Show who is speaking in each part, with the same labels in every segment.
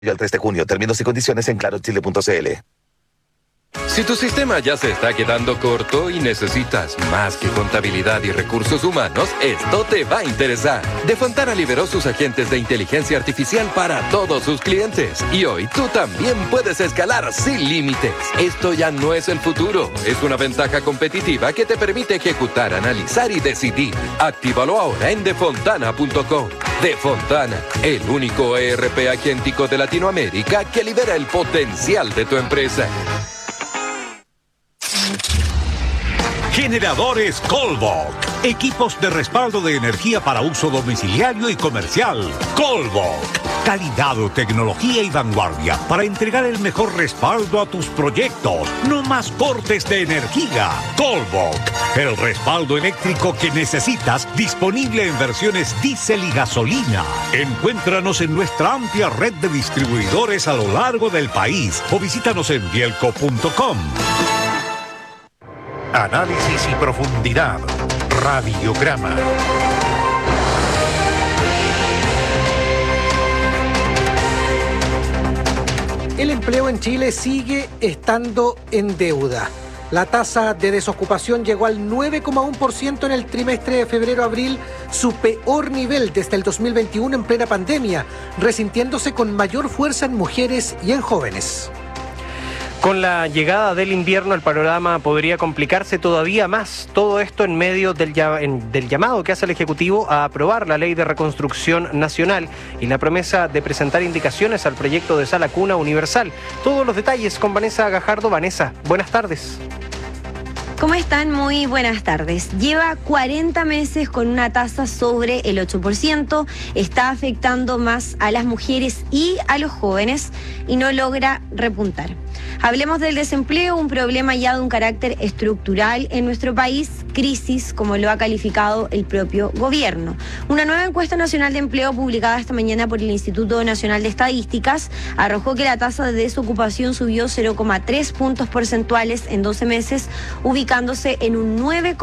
Speaker 1: al 3 de junio. Términos y condiciones en clarochile.cl.
Speaker 2: Si tu sistema ya se está quedando corto y necesitas más que contabilidad y recursos humanos, esto te va a interesar. De Fontana liberó sus agentes de inteligencia artificial para todos sus clientes. Y hoy tú también puedes escalar sin límites. Esto ya no es el futuro. Es una ventaja competitiva que te permite ejecutar, analizar y decidir. Actívalo ahora en defontana.com. De Fontana, el único ERP agéntico de Latinoamérica que libera el potencial de tu empresa.
Speaker 3: Generadores Colbok. Equipos de respaldo de energía para uso domiciliario y comercial. Colbok. Calidad, tecnología y vanguardia para entregar el mejor respaldo a tus proyectos. No más cortes de energía. Colbok. El respaldo eléctrico que necesitas, disponible en versiones diésel y gasolina. Encuéntranos en nuestra amplia red de distribuidores a lo largo del país o visítanos en bielco.com. Análisis y profundidad. Radiograma.
Speaker 4: El empleo en Chile sigue estando en deuda. La tasa de desocupación llegó al 9,1% en el trimestre de febrero-abril, su peor nivel desde el 2021 en plena pandemia, resintiéndose con mayor fuerza en mujeres y en jóvenes.
Speaker 5: Con la llegada del invierno, el panorama podría complicarse todavía más. Todo esto en medio del llamado que hace el Ejecutivo a aprobar la Ley de Reconstrucción Nacional y la promesa de presentar indicaciones al proyecto de Sala Cuna Universal. Todos los detalles con Vanessa Gajardo. Vanessa, buenas tardes.
Speaker 6: ¿Cómo están? Muy buenas tardes. Lleva 40 meses con una tasa sobre el 8%, está afectando más a las mujeres y a los jóvenes y no logra repuntar. Hablemos del desempleo, un problema ya de un carácter estructural en nuestro país, crisis, como lo ha calificado el propio gobierno. Una nueva encuesta nacional de empleo publicada esta mañana por el Instituto Nacional de Estadísticas arrojó que la tasa de desocupación subió 0,3 puntos porcentuales en 12 meses, ubicándose en un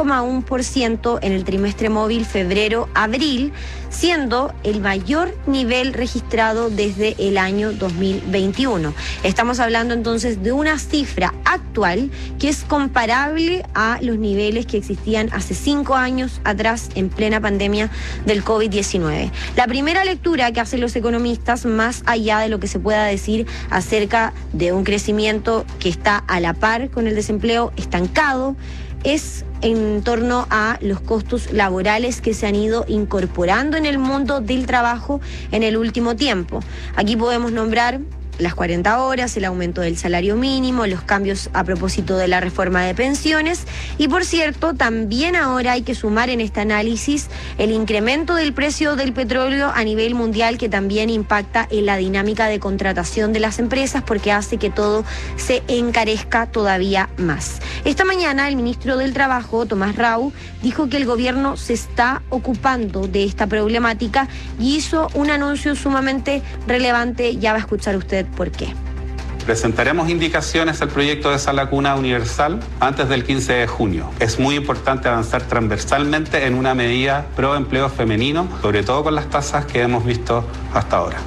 Speaker 6: 9,1% en el trimestre móvil febrero-abril, siendo el mayor nivel registrado desde el año 2021. Estamos hablando entonces de una cifra actual que es comparable a los niveles que existían hace 5 años atrás en plena pandemia del COVID-19. La primera lectura que hacen los economistas, más allá de lo que se pueda decir acerca de un crecimiento que está a la par con el desempleo estancado, es en torno a los costos laborales que se han ido incorporando en el mundo del trabajo en el último tiempo. Aquí podemos nombrar las 40 horas, el aumento del salario mínimo, los cambios a propósito de la reforma de pensiones y, por cierto, también ahora hay que sumar en este análisis el incremento del precio del petróleo a nivel mundial, que también impacta en la dinámica de contratación de las empresas porque hace que todo se encarezca todavía más. Esta mañana el ministro del Trabajo, Tomás Rau, dijo que el gobierno se está ocupando de esta problemática y hizo un anuncio sumamente relevante. Ya va a escuchar usted por qué.
Speaker 7: Presentaremos indicaciones al proyecto de Sala Cuna Universal antes del 15 de junio. Es muy importante avanzar transversalmente en una medida pro empleo femenino, sobre todo con las tasas que hemos visto hasta ahora.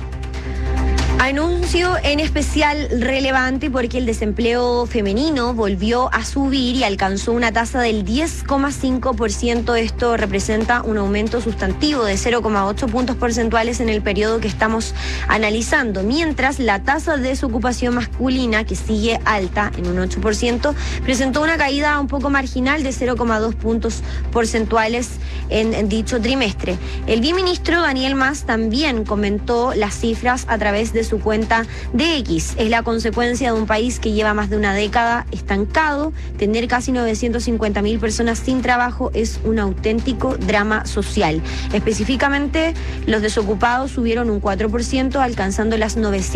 Speaker 6: Anuncio en especial relevante porque el desempleo femenino volvió a subir y alcanzó una tasa del 10,5%. Esto representa un aumento sustantivo de 0,8 puntos porcentuales en el periodo que estamos analizando, mientras la tasa de desocupación masculina, que sigue alta en un 8%, presentó una caída un poco marginal de 0,2 puntos porcentuales en dicho trimestre. El viceministro Daniel Mas también comentó las cifras a través de su cuenta de X. Es la consecuencia de un país que lleva más de una década estancado. Tener casi 950.000 personas sin trabajo es un auténtico drama social. Específicamente, los desocupados subieron un 4%, alcanzando las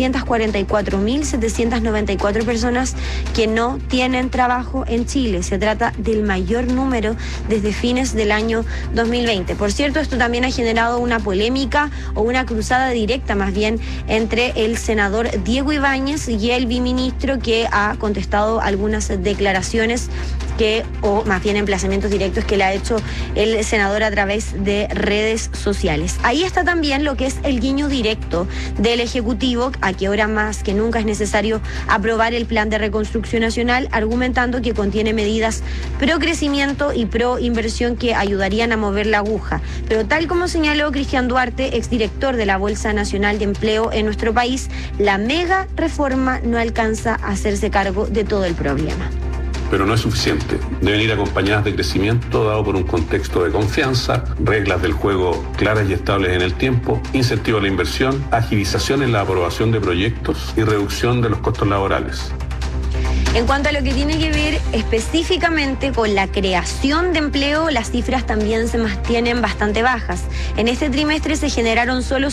Speaker 6: 944.794 personas que no tienen trabajo en Chile. Se trata del mayor número desde fines del año 2020. Por cierto, esto también ha generado una polémica o una cruzada directa más bien entre el senador Diego Ibáñez y el viceministro, que ha contestado algunas declaraciones o más bien emplazamientos directos que le ha hecho el senador a través de redes sociales. Ahí está también lo que es el guiño directo del Ejecutivo, a que ahora más que nunca es necesario aprobar el Plan de Reconstrucción Nacional, argumentando que contiene medidas pro crecimiento y pro inversión que ayudarían a mover la aguja. Pero tal como señaló Cristian Duarte, exdirector de la Bolsa Nacional de Empleo en nuestro país, la mega reforma no alcanza a hacerse cargo de todo el problema.
Speaker 8: Pero no es suficiente. Deben ir acompañadas de crecimiento dado por un contexto de confianza, reglas del juego claras y estables en el tiempo, incentivo a la inversión, agilización en la aprobación de proyectos y reducción de los costos laborales.
Speaker 6: En cuanto a lo que tiene que ver específicamente con la creación de empleo, las cifras también se mantienen bastante bajas. En este trimestre se generaron solo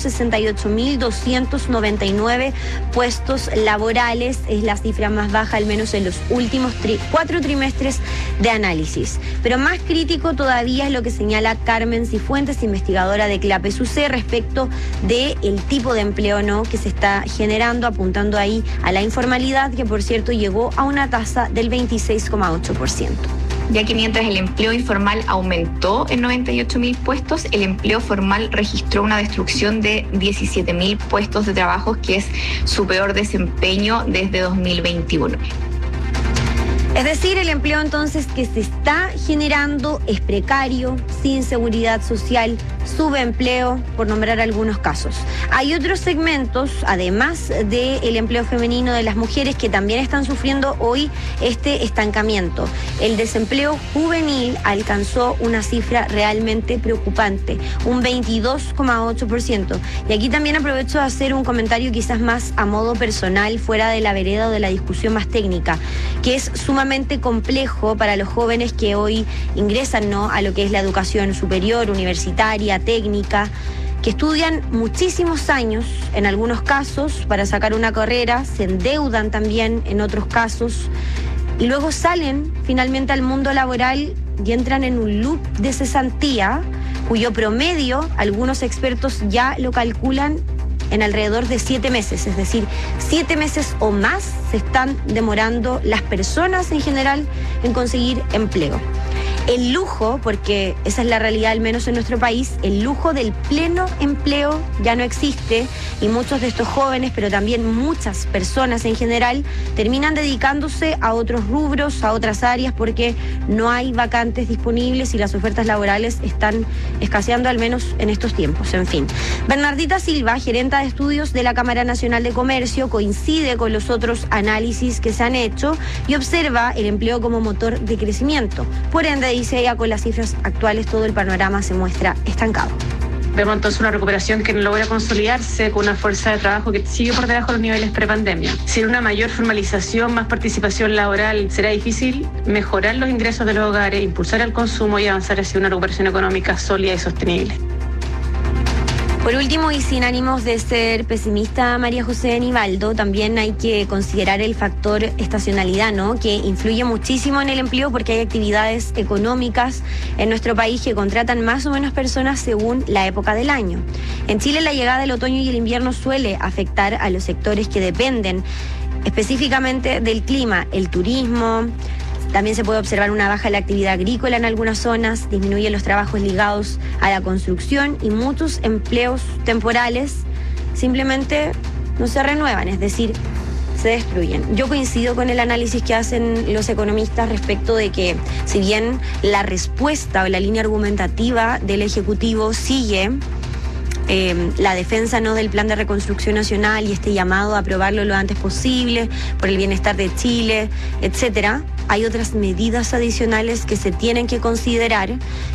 Speaker 6: 68.299 puestos laborales. Es la cifra más baja, al menos en los últimos 4 trimestres de análisis. Pero más crítico todavía es lo que señala Carmen Cifuentes, investigadora de CLAPES UC, respecto del tipo de empleo que se está generando, apuntando ahí a la informalidad, que por cierto llegó a una tasa del 26,8%.
Speaker 9: Ya que mientras el empleo informal aumentó en 98.000 puestos, el empleo formal registró una destrucción de 17.000 puestos de trabajo, que es su peor desempeño desde 2021.
Speaker 6: Es decir, el empleo entonces que se está generando es precario, sin seguridad social, subempleo, por nombrar algunos casos. Hay otros segmentos, además del empleo femenino de las mujeres, que también están sufriendo hoy este estancamiento. El desempleo juvenil alcanzó una cifra realmente preocupante, un 22,8%. Y aquí también aprovecho de hacer un comentario quizás más a modo personal, fuera de la vereda o de la discusión más técnica, que es sumamente complejo para los jóvenes que hoy ingresan a lo que es la educación superior, universitaria, técnica, que estudian muchísimos años en algunos casos para sacar una carrera, se endeudan también en otros casos y luego salen finalmente al mundo laboral y entran en un loop de cesantía cuyo promedio algunos expertos ya lo calculan en alrededor de 7 meses, es decir, 7 meses o más se están demorando las personas en general en conseguir empleo. El lujo, porque esa es la realidad al menos en nuestro país, el lujo del pleno empleo ya no existe y muchos de estos jóvenes, pero también muchas personas en general, terminan dedicándose a otros rubros, a otras áreas, porque no hay vacantes disponibles y las ofertas laborales están escaseando al menos en estos tiempos. En fin, Bernardita Silva, gerenta de estudios de la Cámara Nacional de Comercio, coincide con los otros análisis que se han hecho y observa el empleo como motor de crecimiento. Por ende, dice ella, con las cifras actuales todo el panorama se muestra estancado.
Speaker 10: Vemos entonces una recuperación que no logra consolidarse con una fuerza de trabajo que sigue por debajo de los niveles prepandemia. Sin una mayor formalización, más participación laboral, será difícil mejorar los ingresos de los hogares, impulsar el consumo y avanzar hacia una recuperación económica sólida y sostenible.
Speaker 6: Por último, y sin ánimos de ser pesimista, María José Nivaldo, también hay que considerar el factor estacionalidad, que influye muchísimo en el empleo, porque hay actividades económicas en nuestro país que contratan más o menos personas según la época del año. En Chile, la llegada del otoño y el invierno suele afectar a los sectores que dependen específicamente del clima, el turismo. También se puede observar una baja en la actividad agrícola en algunas zonas, disminuyen los trabajos ligados a la construcción y muchos empleos temporales simplemente no se renuevan, es decir, se destruyen. Yo coincido con el análisis que hacen los economistas respecto de que, si bien la respuesta o la línea argumentativa del Ejecutivo sigue la defensa del Plan de Reconstrucción Nacional y este llamado a aprobarlo lo antes posible por el bienestar de Chile, etcétera, hay otras medidas adicionales que se tienen que considerar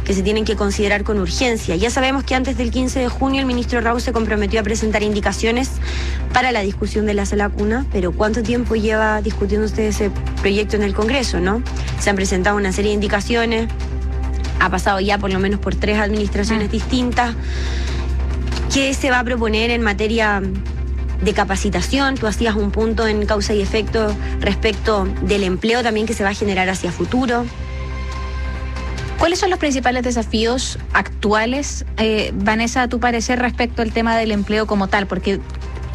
Speaker 6: con urgencia. Ya sabemos que antes del 15 de junio el ministro Rau se comprometió a presentar indicaciones para la discusión de la sala cuna, pero ¿cuánto tiempo lleva discutiéndose ese proyecto en el Congreso, Se han presentado una serie de indicaciones, ha pasado ya por lo menos por 3 administraciones distintas. ¿Qué se va a proponer en materia de capacitación? Tú hacías un punto en causa y efecto respecto del empleo también que se va a generar hacia futuro.
Speaker 11: ¿Cuáles son los principales desafíos actuales, Vanessa, a tu parecer, respecto al tema del empleo como tal? Porque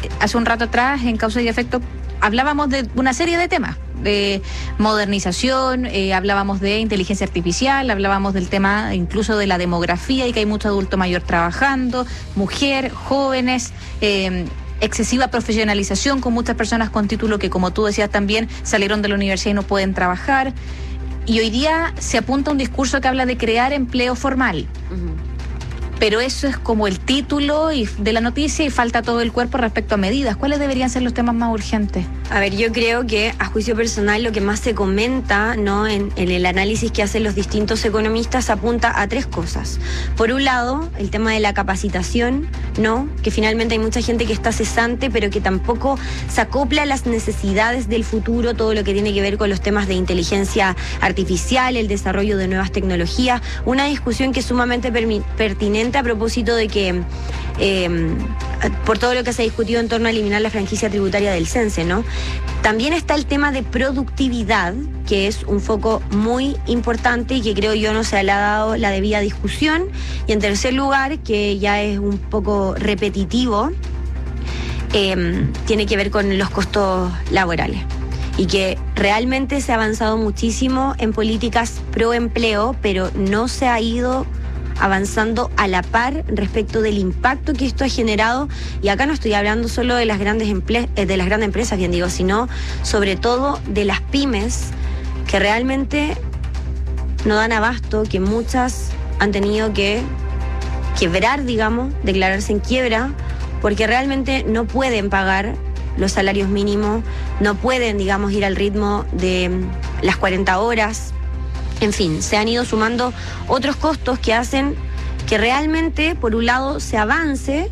Speaker 11: hace un rato atrás, en Causa y Efecto, hablábamos de una serie de temas, de modernización, hablábamos de inteligencia artificial, hablábamos del tema incluso de la demografía y que hay mucho adulto mayor trabajando, mujer, jóvenes, excesiva profesionalización con muchas personas con título que, como tú decías también, salieron de la universidad y no pueden trabajar. Y hoy día se apunta a un discurso que habla de crear empleo formal. Pero eso es como el título de la noticia y falta todo el cuerpo respecto a medidas. ¿Cuáles deberían ser los temas más urgentes?
Speaker 6: A ver, yo creo que a juicio personal lo que más se comenta, ¿no?, en el análisis que hacen los distintos economistas apunta a 3 cosas. Por un lado, el tema de la capacitación, ¿no?, que finalmente hay mucha gente que está cesante, pero que tampoco se acopla a las necesidades del futuro, todo lo que tiene que ver con los temas de inteligencia artificial, el desarrollo de nuevas tecnologías, una discusión que es sumamente pertinente a propósito de que por todo lo que se ha discutido en torno a eliminar la franquicia tributaria del CENSE, ¿no? También está el tema de productividad, que es un foco muy importante y que creo yo no se le ha dado la debida discusión. Y en tercer lugar, que ya es un poco repetitivo, tiene que ver con los costos laborales. Y que realmente se ha avanzado muchísimo en políticas pro empleo, pero no se ha ido avanzando a la par respecto del impacto que esto ha generado, y acá no estoy hablando solo de las grandes empresas, bien digo, sino sobre todo de las pymes que realmente no dan abasto, que muchas han tenido que quebrar, digamos, declararse en quiebra, porque realmente no pueden pagar los salarios mínimos, no pueden, digamos, ir al ritmo de las 40 horas. En fin, se han ido sumando otros costos que hacen que realmente, por un lado, se avance,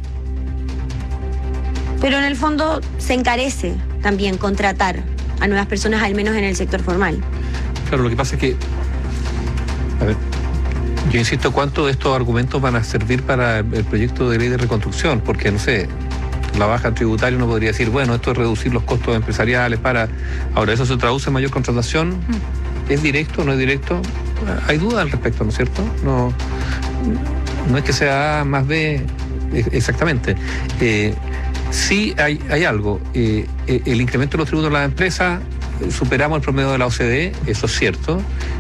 Speaker 6: pero en el fondo se encarece también contratar a nuevas personas, al menos en el sector formal.
Speaker 12: Claro, lo que pasa es que, a ver, yo insisto, ¿cuánto de estos argumentos van a servir para el proyecto de ley de reconstrucción? Porque, no sé, la baja tributaria uno podría decir, bueno, esto es reducir los costos empresariales para... Ahora, ¿eso se traduce en mayor contratación? ¿Es directo o no es directo? Hay dudas al respecto, ¿no es cierto? No es que sea A más B exactamente. Sí hay algo. El incremento de los tributos de las empresas, superamos el promedio de la OCDE, eso es cierto.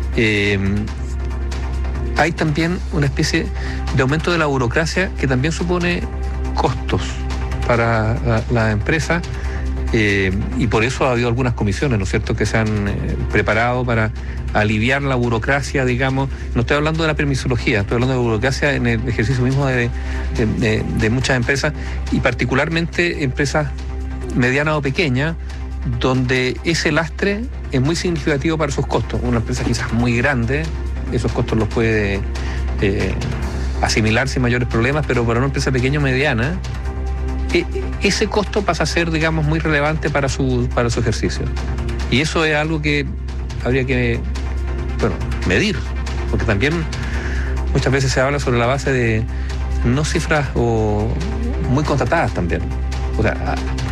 Speaker 12: Hay también una especie de aumento de la burocracia que también supone costos para la empresa. Y por eso ha habido algunas comisiones, ¿no es cierto?, que se han preparado para aliviar la burocracia, digamos. No estoy hablando de la permisología, estoy hablando de burocracia en el ejercicio mismo de muchas empresas, y particularmente empresas medianas o pequeñas, donde ese lastre es muy significativo para sus costos. Una empresa quizás muy grande, esos costos los puede asimilar sin mayores problemas, pero para una empresa pequeña o mediana, ese costo pasa a ser, digamos, muy relevante para su ejercicio. Y eso es algo que habría que, medir, porque también muchas veces se habla sobre la base de no cifras o muy contratadas también. O sea,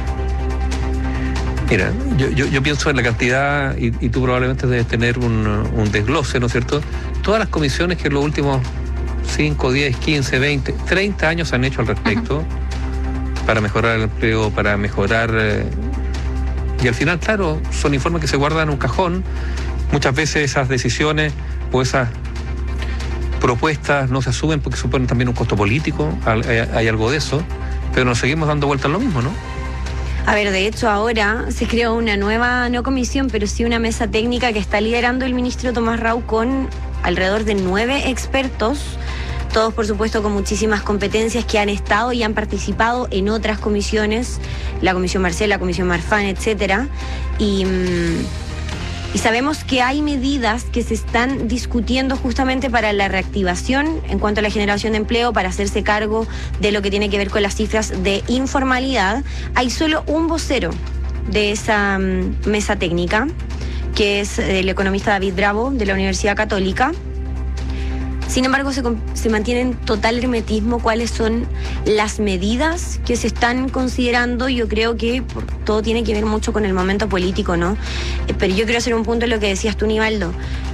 Speaker 12: mira, yo pienso en la cantidad, y tú probablemente debes tener un desglose, ¿no es cierto? Todas las comisiones que en los últimos 5, 10, 15, 20, 30 años se han hecho al respecto, para mejorar el empleo, para mejorar... y al final, claro, son informes que se guardan en un cajón. Muchas veces esas decisiones o esas propuestas no se asumen porque suponen también un costo político, hay algo de eso, pero nos seguimos dando vueltas a lo mismo, ¿no?
Speaker 6: A ver, de hecho ahora se creó una nueva, no comisión, pero sí una mesa técnica que está liderando el ministro Tomás Rau con alrededor de 9 expertos, todos por supuesto con muchísimas competencias, que han estado y han participado en otras comisiones, la Comisión Marcel, la Comisión Marfan, etcétera, y sabemos que hay medidas que se están discutiendo justamente para la reactivación en cuanto a la generación de empleo, para hacerse cargo de lo que tiene que ver con las cifras de informalidad. Hay solo un vocero de esa mesa técnica, que es el economista David Bravo, de la Universidad Católica. Sin embargo, se mantiene en total hermetismo cuáles son las medidas que se están considerando. Yo creo que todo tiene que ver mucho con el momento político, ¿no? Pero yo quiero hacer un punto en lo que decías tú, Nivaldo.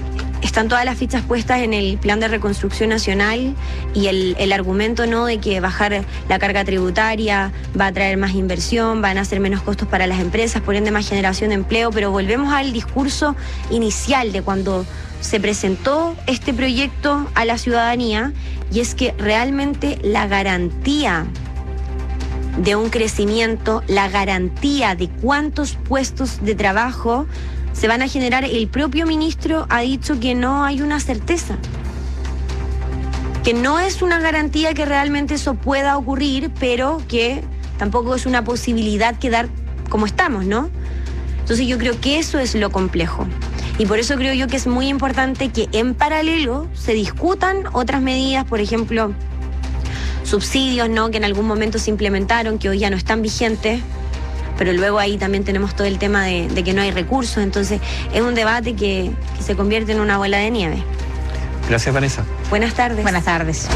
Speaker 6: están todas las fichas puestas en el plan de reconstrucción nacional y el argumento, ¿no?, de que bajar la carga tributaria va a traer más inversión, van a ser menos costos para las empresas, por ende más generación de empleo, pero volvemos al discurso inicial de cuando se presentó este proyecto a la ciudadanía, y es que realmente la garantía de un crecimiento, la garantía de cuántos puestos de trabajo se van a generar, el propio ministro ha dicho que no hay una certeza, que no es una garantía que realmente eso pueda ocurrir, pero que tampoco es una posibilidad quedar como estamos, ¿no? Entonces yo creo que eso es lo complejo. Y por eso creo yo que es muy importante que en paralelo se discutan otras medidas, por ejemplo, subsidios, ¿no?, que en algún momento se implementaron, que hoy ya no están vigentes, pero luego ahí también tenemos todo el tema de que no hay recursos. Entonces es un debate que se convierte en una bola de nieve.
Speaker 12: Gracias, Vanessa.
Speaker 6: Buenas tardes.
Speaker 11: Buenas tardes.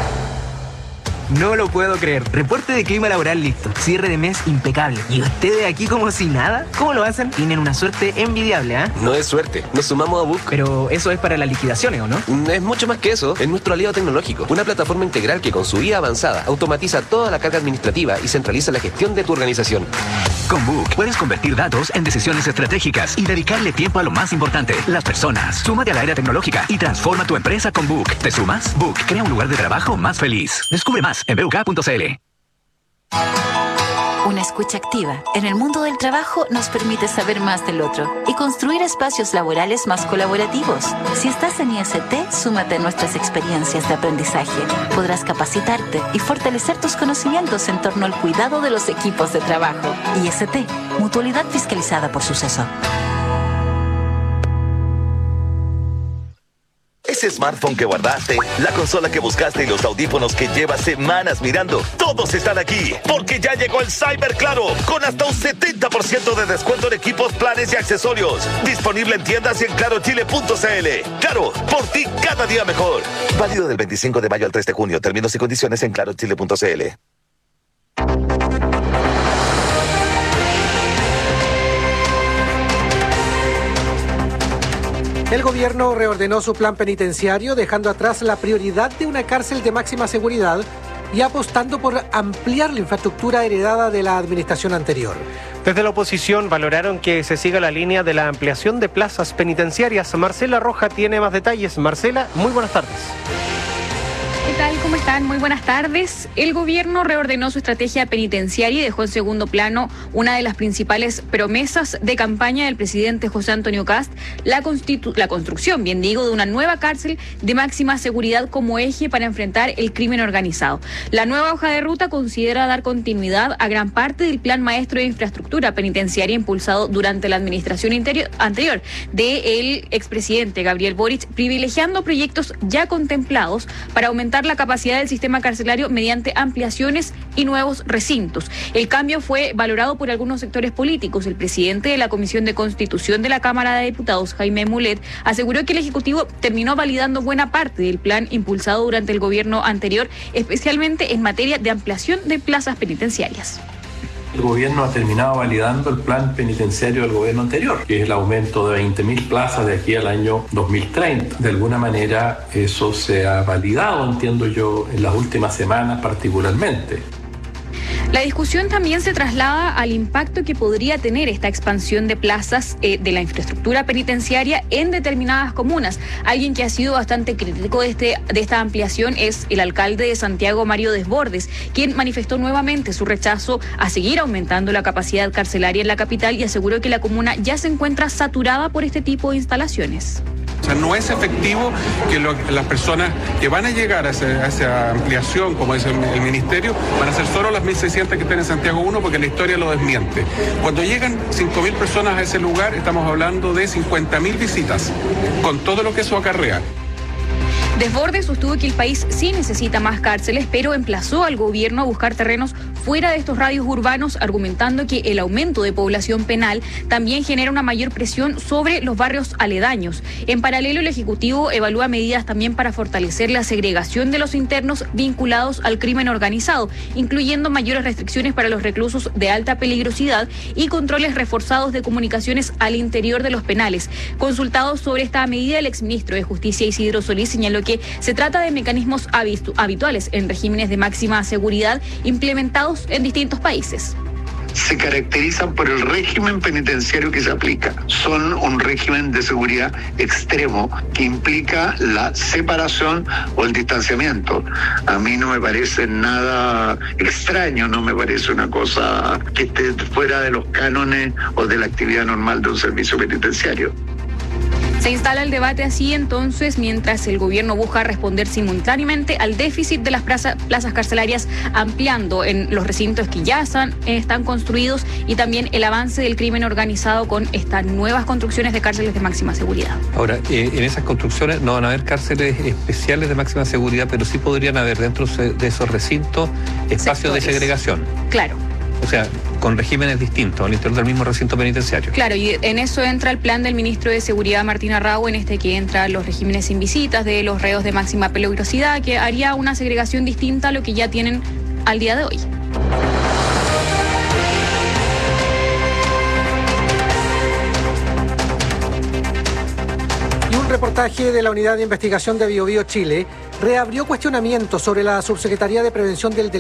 Speaker 13: No lo puedo creer. Reporte de clima laboral listo. Cierre de mes impecable. ¿Y ustedes aquí como si nada? ¿Cómo lo hacen? Tienen una suerte envidiable, ¿ah?
Speaker 14: No es suerte. Nos sumamos a Book.
Speaker 13: Pero eso es para las liquidaciones, ¿o no?
Speaker 14: Es mucho más que eso. Es nuestro aliado tecnológico. Una plataforma integral que con su IA avanzada automatiza toda la carga administrativa y centraliza la gestión de tu organización.
Speaker 15: Con Book puedes convertir datos en decisiones estratégicas y dedicarle tiempo a lo más importante, las personas. Súmate a la era tecnológica y transforma tu empresa con Book. ¿Te sumas? Book crea un lugar de trabajo más feliz. Descubre más en buk.cl.
Speaker 16: Una escucha activa en el mundo del trabajo nos permite saber más del otro y construir espacios laborales más colaborativos. Si estás en IST, súmate a nuestras experiencias de aprendizaje. Podrás capacitarte y fortalecer tus conocimientos en torno al cuidado de los equipos de trabajo. IST, Mutualidad Fiscalizada por Suceso.
Speaker 1: Ese smartphone que guardaste, la consola que buscaste y los audífonos que llevas semanas mirando, todos están aquí, porque ya llegó el Cyber Claro, con hasta un 70% de descuento en equipos, planes y accesorios. Disponible en tiendas y en clarochile.cl. Claro, por ti cada día mejor. Válido del 25 de mayo al 3 de junio. Términos y condiciones en clarochile.cl.
Speaker 4: El gobierno reordenó su plan penitenciario, dejando atrás la prioridad de una cárcel de máxima seguridad y apostando por ampliar la infraestructura heredada de la administración anterior.
Speaker 5: Desde la oposición valoraron que se siga la línea de la ampliación de plazas penitenciarias. Marcela Roja tiene más detalles. Marcela, muy buenas tardes.
Speaker 17: ¿Qué tal? ¿Cómo están? Muy buenas tardes. El gobierno reordenó su estrategia penitenciaria y dejó en segundo plano una de las principales promesas de campaña del presidente José Antonio Kast, la construcción, bien digo, de una nueva cárcel de máxima seguridad como eje para enfrentar el crimen organizado. La nueva hoja de ruta considera dar continuidad a gran parte del plan maestro de infraestructura penitenciaria impulsado durante la administración anterior del expresidente Gabriel Boric, privilegiando proyectos ya contemplados para aumentar la capacidad del sistema carcelario mediante ampliaciones y nuevos recintos. El cambio fue valorado por algunos sectores políticos. El presidente de la Comisión de Constitución de la Cámara de Diputados, Jaime Mulet, aseguró que el Ejecutivo terminó validando buena parte del plan impulsado durante el gobierno anterior, especialmente en materia de ampliación de plazas penitenciarias.
Speaker 8: El gobierno ha terminado validando el plan penitenciario del gobierno anterior, que es el aumento de 20.000 plazas de aquí al año 2030. De alguna manera eso se ha validado, entiendo yo, en las últimas semanas particularmente.
Speaker 17: La discusión también se traslada al impacto que podría tener esta expansión de plazas de la infraestructura penitenciaria en determinadas comunas. Alguien que ha sido bastante crítico de esta ampliación es el alcalde de Santiago, Mario Desbordes, quien manifestó nuevamente su rechazo a seguir aumentando la capacidad carcelaria en la capital y aseguró que la comuna ya se encuentra saturada por este tipo de instalaciones.
Speaker 18: O sea, no es efectivo que las personas que van a llegar a esa ampliación, como dice el ministerio, van a ser solo las 1.600 que están en Santiago 1, porque la historia lo desmiente. Cuando llegan 5.000 personas a ese lugar, estamos hablando de 50.000 visitas, con todo lo que eso acarrea.
Speaker 17: Desbordes sostuvo que el país sí necesita más cárceles, pero emplazó al gobierno a buscar terrenos fuera de estos radios urbanos, argumentando que el aumento de población penal también genera una mayor presión sobre los barrios aledaños. En paralelo, el Ejecutivo evalúa medidas también para fortalecer la segregación de los internos vinculados al crimen organizado, incluyendo mayores restricciones para los reclusos de alta peligrosidad y controles reforzados de comunicaciones al interior de los penales. Consultado sobre esta medida, el exministro de Justicia, Isidro Solís, señaló que se trata de mecanismos habituales en regímenes de máxima seguridad implementados en distintos países.
Speaker 19: Se caracterizan por el régimen penitenciario que se aplica. Son un régimen de seguridad extremo que implica la separación o el distanciamiento. A mí no me parece nada extraño, no me parece una cosa que esté fuera de los cánones o de la actividad normal de un servicio penitenciario.
Speaker 17: Se instala el debate así entonces mientras el gobierno busca responder simultáneamente al déficit de las plazas carcelarias, ampliando en los recintos que ya están construidos, y también el avance del crimen organizado con estas nuevas construcciones de cárceles de máxima seguridad.
Speaker 12: Ahora, en esas construcciones no van a haber cárceles especiales de máxima seguridad, pero sí podrían haber dentro de esos recintos espacios de segregación.
Speaker 17: Claro.
Speaker 12: O sea, con regímenes distintos al interior del mismo recinto penitenciario.
Speaker 17: Claro, y en eso entra el plan del ministro de Seguridad, Martín Arrau, en este que entran los regímenes sin visitas de los reos de máxima peligrosidad, que haría una segregación distinta a lo que ya tienen al día de hoy.
Speaker 4: Y un reportaje de la Unidad de Investigación de Biobío Chile reabrió cuestionamientos sobre la subsecretaria de Prevención del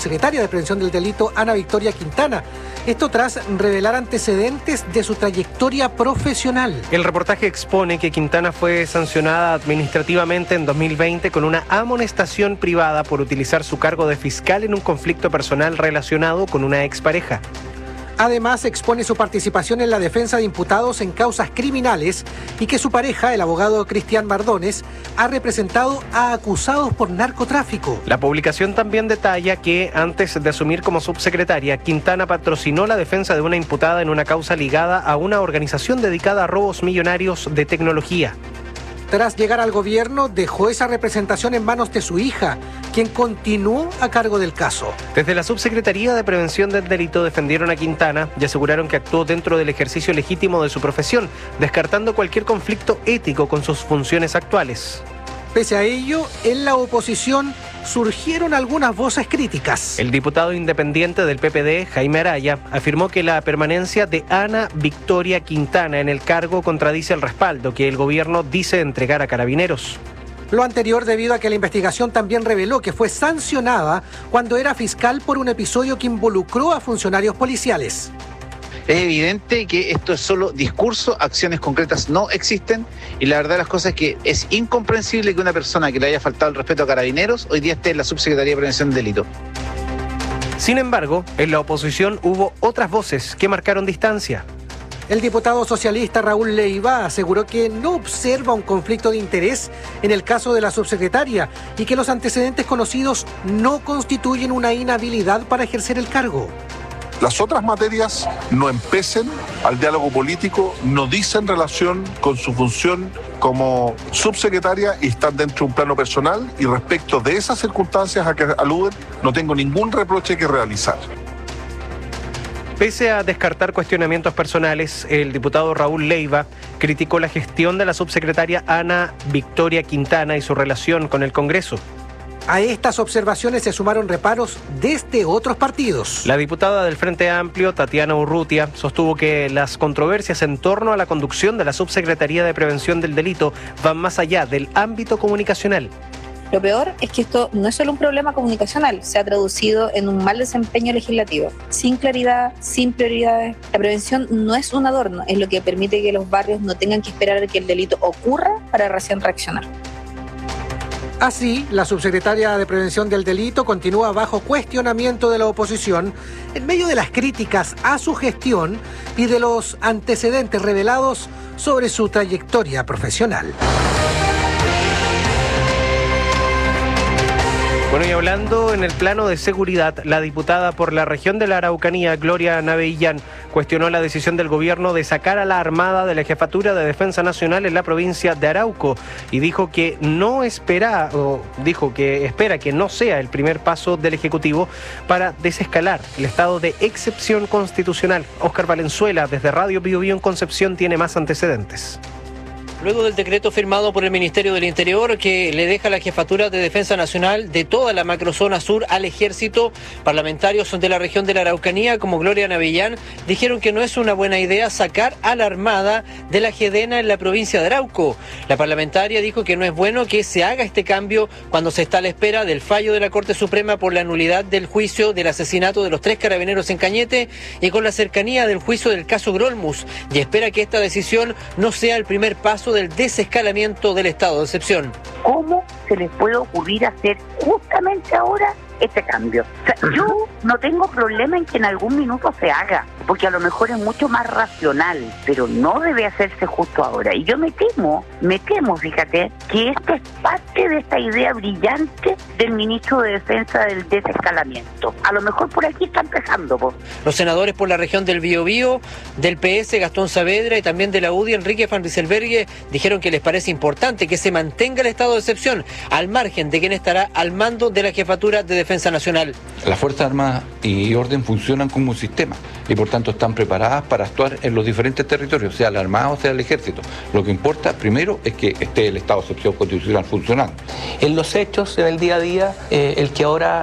Speaker 4: Delito, Ana Victoria Quintana. Esto tras revelar antecedentes de su trayectoria profesional.
Speaker 5: El reportaje expone que Quintana fue sancionada administrativamente en 2020 con una amonestación privada por utilizar su cargo de fiscal en un conflicto personal relacionado con una expareja.
Speaker 4: Además, expone su participación en la defensa de imputados en causas criminales y que su pareja, el abogado Cristian Mardones, ha representado a acusados por narcotráfico.
Speaker 5: La publicación también detalla que, antes de asumir como subsecretaria, Quintana patrocinó la defensa de una imputada en una causa ligada a una organización dedicada a robos millonarios de tecnología.
Speaker 4: Tras llegar al gobierno, dejó esa representación en manos de su hija, quien continuó a cargo del caso.
Speaker 5: Desde la Subsecretaría de Prevención del Delito defendieron a Quintana y aseguraron que actuó dentro del ejercicio legítimo de su profesión, descartando cualquier conflicto ético con sus funciones actuales.
Speaker 4: Pese a ello, en la oposición surgieron algunas voces críticas.
Speaker 5: El diputado independiente del PPD, Jaime Araya, afirmó que la permanencia de Ana Victoria Quintana en el cargo contradice el respaldo que el gobierno dice entregar a Carabineros.
Speaker 4: Lo anterior debido a que la investigación también reveló que fue sancionada cuando era fiscal por un episodio que involucró a funcionarios policiales.
Speaker 20: Es evidente que esto es solo discurso, acciones concretas no existen, y la verdad de las cosas es que es incomprensible que una persona que le haya faltado el respeto a Carabineros hoy día esté en la Subsecretaría de Prevención del Delito.
Speaker 5: Sin embargo, en la oposición hubo otras voces que marcaron distancia.
Speaker 4: El diputado socialista Raúl Leiva aseguró que no observa un conflicto de interés en el caso de la subsecretaria y que los antecedentes conocidos no constituyen una inhabilidad para ejercer el cargo.
Speaker 21: Las otras materias no empecen al diálogo político, no dicen relación con su función como subsecretaria y están dentro de un plano personal, y respecto de esas circunstancias a que aluden no tengo ningún reproche que realizar.
Speaker 5: Pese a descartar cuestionamientos personales, el diputado Raúl Leiva criticó la gestión de la subsecretaria Ana Victoria Quintana y su relación con el Congreso.
Speaker 4: A estas observaciones se sumaron reparos desde otros partidos.
Speaker 5: La diputada del Frente Amplio, Tatiana Urrutia, sostuvo que las controversias en torno a la conducción de la Subsecretaría de Prevención del Delito van más allá del ámbito comunicacional.
Speaker 22: Lo peor es que esto no es solo un problema comunicacional, se ha traducido en un mal desempeño legislativo. Sin claridad, sin prioridades, la prevención no es un adorno, es lo que permite que los barrios no tengan que esperar a que el delito ocurra para recién reaccionar.
Speaker 4: Así, la subsecretaria de Prevención del Delito continúa bajo cuestionamiento de la oposición en medio de las críticas a su gestión y de los antecedentes revelados sobre su trayectoria profesional.
Speaker 5: Bueno, y hablando en el plano de seguridad, la diputada por la región de la Araucanía, Gloria Navellán, cuestionó la decisión del gobierno de sacar a la Armada de la Jefatura de Defensa Nacional en la provincia de Arauco y dijo que espera que no sea el primer paso del Ejecutivo para desescalar el estado de excepción constitucional. Óscar Valenzuela, desde Radio Bio Bio en Concepción, tiene más antecedentes.
Speaker 2: Luego del decreto firmado por el Ministerio del Interior que le deja la Jefatura de Defensa Nacional de toda la macrozona sur al Ejército, parlamentarios de la región de la Araucanía como Gloria Navillán dijeron que no es una buena idea sacar a la Armada de la Gedena en la provincia de Arauco. La parlamentaria dijo que no es bueno que se haga este cambio cuando se está a la espera del fallo de la Corte Suprema por la nulidad del juicio del asesinato de los 3 carabineros en Cañete y con la cercanía del juicio del caso Grolmus, y espera que esta decisión no sea el primer paso del desescalamiento del estado de excepción.
Speaker 3: ¿Cómo se les puede ocurrir hacer justamente ahora este cambio? O sea, yo no tengo problema en que en algún minuto se haga, porque a lo mejor es mucho más racional, pero no debe hacerse justo ahora. Y yo me temo, fíjate, que esto es parte de esta idea brillante del ministro de Defensa del desescalamiento. A lo mejor por aquí está empezando, po.
Speaker 2: Los senadores por la región del Biobío, del PS, Gastón Saavedra, y también de la UDI, Enrique Van Rieselberghe, dijeron que les parece importante que se mantenga el estado de excepción, al margen de quien estará al mando de la Jefatura de Defensa Nacional.
Speaker 23: Las Fuerzas Armadas y Orden funcionan como un sistema y por tanto están preparadas para actuar en los diferentes territorios, sea la Armada o sea el Ejército. Lo que importa primero es que esté el estado de excepción constitucional funcionando.
Speaker 24: En los hechos, en el día a día, el que ahora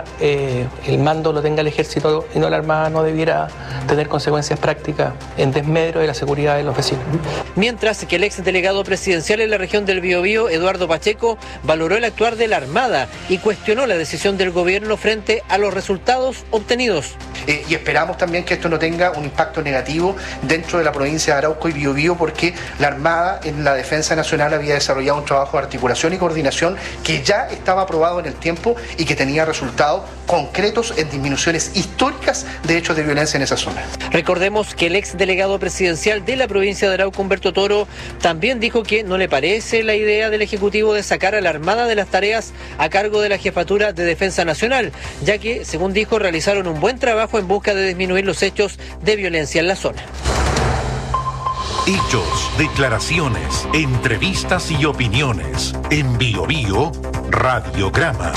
Speaker 24: el mando lo tenga el Ejército y no la Armada no debiera tener consecuencias prácticas en desmedro de la seguridad de los vecinos.
Speaker 2: Mientras que el ex delegado presidencial en la región del Biobío, Eduardo Pacheco, valoró el actuar de la Armada y cuestionó la decisión del gobierno frente a los resultados obtenidos.
Speaker 25: Y esperamos también que esto no tenga un impacto negativo dentro de la provincia de Arauco y Biobío, porque la Armada en la Defensa Nacional había desarrollado un trabajo de articulación y coordinación que ya estaba aprobado en el tiempo y que tenía resultados concretos en disminuciones históricas de hechos de violencia en esa zona.
Speaker 2: Recordemos que el ex delegado presidencial de la provincia de Arauco, Humberto Toro, también dijo que no le parece la idea del Ejecutivo de sacar a la Armada de las tareas a cargo de la Jefatura de Defensa Nacional, ya que, según dijo, realizaron un buen trabajo en busca de disminuir los hechos de violencia en la zona.
Speaker 26: Hechos, declaraciones, entrevistas y opiniones. En Bio Bio, Radiograma.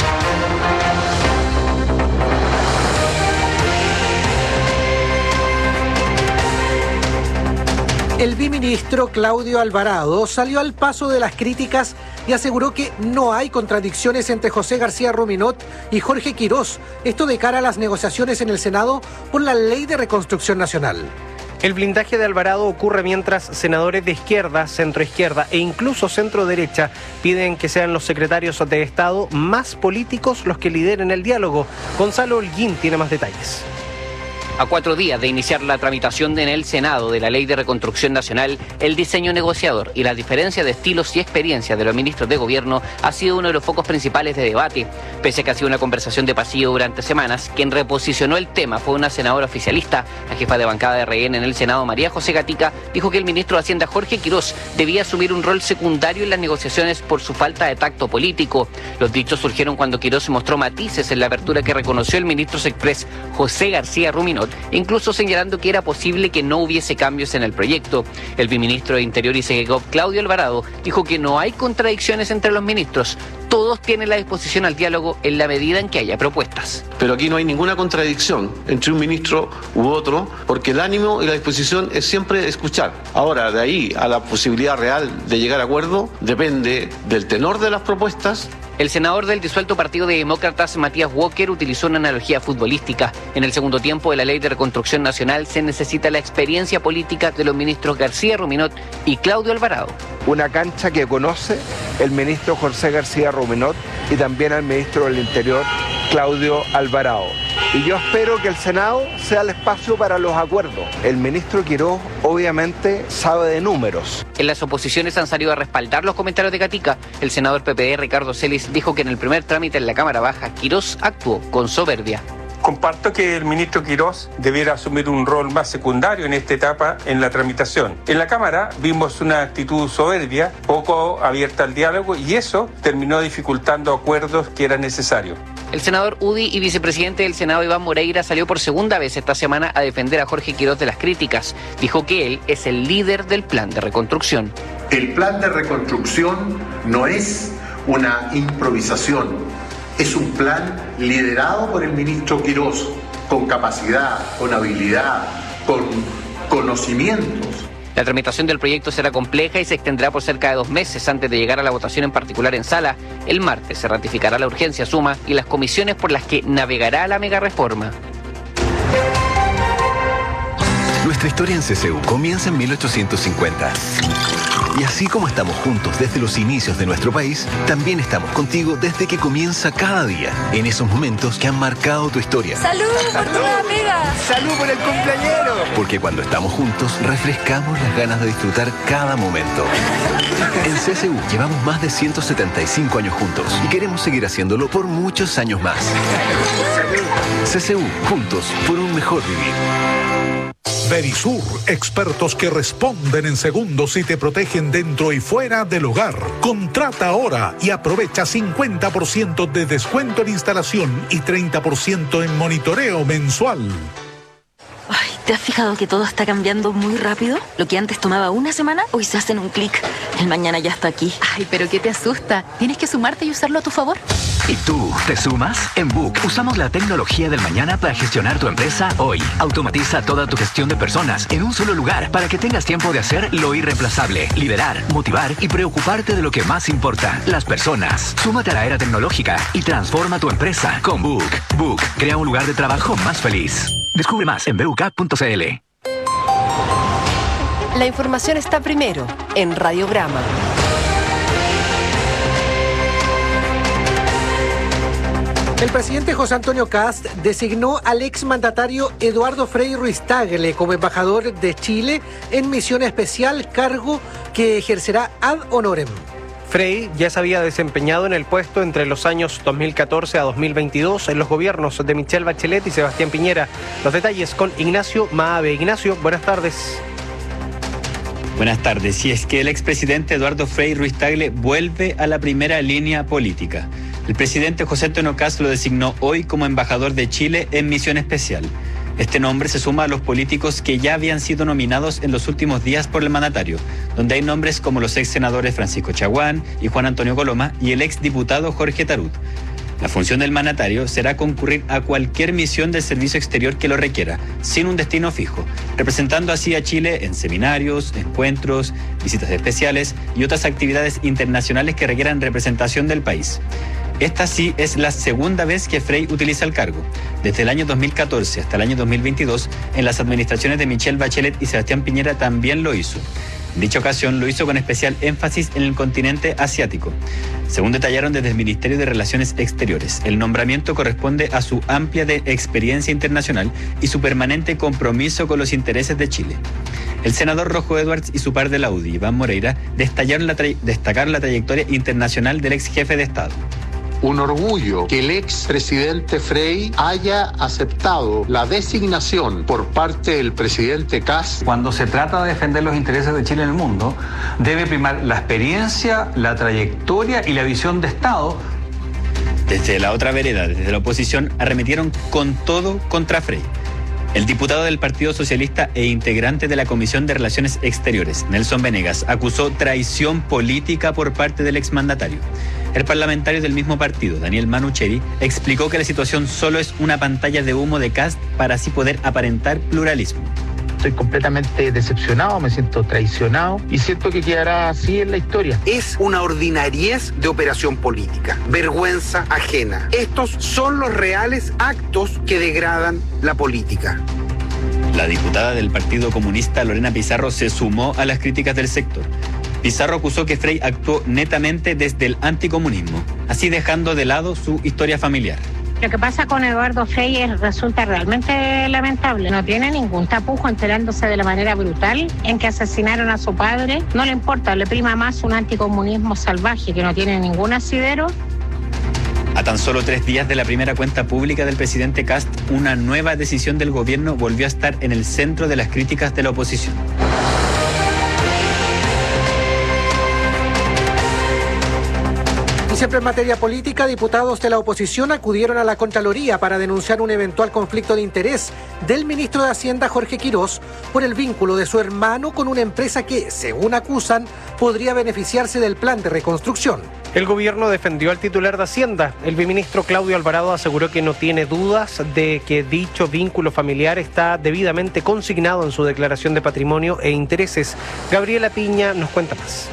Speaker 4: El biministro Claudio Alvarado salió al paso de las críticas y aseguró que no hay contradicciones entre José García Ruminot y Jorge Quirós, esto de cara a las negociaciones en el Senado por la Ley de Reconstrucción Nacional.
Speaker 5: El blindaje de Alvarado ocurre mientras senadores de izquierda, centroizquierda e incluso centroderecha piden que sean los secretarios de Estado más políticos los que lideren el diálogo. Gonzalo Holguín tiene más detalles.
Speaker 27: A 4 días de iniciar la tramitación en el Senado de la Ley de Reconstrucción Nacional, el diseño negociador y la diferencia de estilos y experiencia de los ministros de gobierno ha sido uno de los focos principales de debate. Pese a que ha sido una conversación de pasillo durante semanas, quien reposicionó el tema fue una senadora oficialista. La jefa de bancada de RN en el Senado, María José Gatica, dijo que el ministro de Hacienda, Jorge Quirós, debía asumir un rol secundario en las negociaciones por su falta de tacto político. Los dichos surgieron cuando Quirós mostró matices en la apertura que reconoció el ministro Sexpress, José García Ruminot, incluso señalando que era posible que no hubiese cambios en el proyecto. El viceministro de Interior y Segegov, Claudio Alvarado, dijo que no hay contradicciones entre los ministros. Todos tienen la disposición al diálogo en la medida en que haya propuestas.
Speaker 28: Pero aquí no hay ninguna contradicción entre un ministro u otro, porque el ánimo y la disposición es siempre escuchar. Ahora, de ahí a la posibilidad real de llegar a acuerdo, depende del tenor de las propuestas.
Speaker 27: El senador del disuelto Partido de Demócratas, Matías Walker, utilizó una analogía futbolística. En el segundo tiempo de la Ley de Reconstrucción Nacional se necesita la experiencia política de los ministros García Ruminot y Claudio Alvarado.
Speaker 29: Una cancha que conoce el ministro José García Ruminot y también al ministro del Interior, Claudio Alvarado. Y yo espero que el Senado sea el espacio para los acuerdos. El ministro Quirós obviamente sabe de números.
Speaker 27: En las oposiciones han salido a respaldar los comentarios de Gatica. El senador PPD, Ricardo Celis, dijo que en el primer trámite en la Cámara Baja, Quirós actuó con soberbia.
Speaker 30: Comparto que el ministro Quirós debiera asumir un rol más secundario en esta etapa en la tramitación. En la Cámara vimos una actitud soberbia, poco abierta al diálogo, y eso terminó dificultando acuerdos que eran necesarios.
Speaker 27: El senador UDI y vicepresidente del Senado Iván Moreira salió por segunda vez esta semana a defender a Jorge Quiroz de las críticas. Dijo que él es el líder del plan de reconstrucción.
Speaker 1: El plan de reconstrucción no es una improvisación, es un plan liderado por el ministro Quiroz, con capacidad, con habilidad, con conocimientos.
Speaker 27: La tramitación del proyecto será compleja y se extenderá por cerca de 2 meses antes de llegar a la votación en particular en sala. El martes se ratificará la urgencia suma y las comisiones por las que navegará la megareforma.
Speaker 6: Nuestra historia en CCU comienza en 1850. Y así como estamos juntos desde los inicios de nuestro país, también estamos contigo desde que comienza cada día, en esos momentos que han marcado tu historia.
Speaker 7: ¡Salud por tu amiga!
Speaker 6: ¡Salud por el cumpleañero! Porque cuando estamos juntos, refrescamos las ganas de disfrutar cada momento. En CCU llevamos más de 175 años juntos y queremos seguir haciéndolo por muchos años más. CCU, juntos por un mejor vivir.
Speaker 9: Verisur, expertos que responden en segundos y te protegen dentro y fuera del hogar. Contrata ahora y aprovecha 50% de descuento en instalación y 30% en monitoreo mensual.
Speaker 7: Ay, ¿te has fijado que todo está cambiando muy rápido? Lo que antes tomaba una semana, hoy se hace en un clic. El mañana ya está aquí.
Speaker 10: Ay, pero ¿qué te asusta? Tienes que sumarte y usarlo a tu favor.
Speaker 11: ¿Y tú, te sumas? En Book usamos la tecnología del mañana para gestionar tu empresa hoy. Automatiza toda tu gestión de personas en un solo lugar para que tengas tiempo de hacer lo irreemplazable, liderar, motivar y preocuparte de lo que más importa, las personas. Súmate a la era tecnológica y transforma tu empresa con Book. Book, crea un lugar de trabajo más feliz. Descubre más en BUK.cl.
Speaker 13: La información está primero en Radiograma.
Speaker 4: El presidente José Antonio Kast designó al exmandatario Eduardo Frei Ruiz-Tagle como embajador de Chile en misión especial, cargo que ejercerá ad honorem.
Speaker 5: Frei ya se había desempeñado en el puesto entre los años 2014 a 2022 en los gobiernos de Michelle Bachelet y Sebastián Piñera. Los detalles con Ignacio Maave. Ignacio, buenas tardes.
Speaker 14: Buenas tardes. Y es que el expresidente Eduardo Frei Ruiz-Tagle vuelve a la primera línea política. El presidente José Antonio Kast lo designó hoy como embajador de Chile en misión especial. Este nombre se suma a los políticos que ya habían sido nominados en los últimos días por el mandatario, donde hay nombres como los ex senadores Francisco Chaguán y Juan Antonio Coloma y el ex diputado Jorge Tarut. La función del mandatario será concurrir a cualquier misión del servicio exterior que lo requiera, sin un destino fijo, representando así a Chile en seminarios, encuentros, visitas especiales y otras actividades internacionales que requieran representación del país. Esta sí es la segunda vez que Frei utiliza el cargo. Desde el año 2014 hasta el año 2022, en las administraciones de Michelle Bachelet y Sebastián Piñera también lo hizo. En dicha ocasión lo hizo con especial énfasis en el continente asiático. Según detallaron desde el Ministerio de Relaciones Exteriores, el nombramiento corresponde a su amplia experiencia internacional y su permanente compromiso con los intereses de Chile. El senador Rojo Edwards y su par de la UDI, Iván Moreira, destacaron la trayectoria internacional del ex jefe de Estado.
Speaker 15: Un orgullo que el expresidente Frei haya aceptado la designación por parte del presidente Kast.
Speaker 16: Cuando se trata de defender los intereses de Chile en el mundo, debe primar la experiencia, la trayectoria y la visión de Estado.
Speaker 14: Desde la otra vereda, desde la oposición, arremetieron con todo contra Frei. El diputado del Partido Socialista e integrante de la Comisión de Relaciones Exteriores, Nelson Venegas, acusó traición política por parte del exmandatario. El parlamentario del mismo partido, Daniel Manucheri, explicó que la situación solo es una pantalla de humo de Kast para así poder aparentar pluralismo.
Speaker 31: Estoy completamente decepcionado, me siento traicionado y siento que quedará así en la historia.
Speaker 32: Es una ordinariez de operación política, vergüenza ajena. Estos son los reales actos que degradan la política.
Speaker 14: La diputada del Partido Comunista, Lorena Pizarro, se sumó a las críticas del sector. Pizarro acusó que Frei actuó netamente desde el anticomunismo, así dejando de lado su historia familiar.
Speaker 33: Lo que pasa con Eduardo Frei resulta realmente lamentable. No tiene ningún tapujo enterándose de la manera brutal en que asesinaron a su padre. No le importa, le prima más un anticomunismo salvaje que no tiene ningún asidero.
Speaker 14: A tan solo 3 días de la primera cuenta pública del presidente Kast, una nueva decisión del gobierno volvió a estar en el centro de las críticas de la oposición.
Speaker 4: Y siempre en materia política, diputados de la oposición acudieron a la Contraloría para denunciar un eventual conflicto de interés del ministro de Hacienda, Jorge Quirós, por el vínculo de su hermano con una empresa que, según acusan, podría beneficiarse del plan de reconstrucción.
Speaker 5: El gobierno defendió al titular de Hacienda. El viceministro Claudio Alvarado aseguró que no tiene dudas de que dicho vínculo familiar está debidamente consignado en su declaración de patrimonio e intereses. Gabriela Piña nos cuenta más.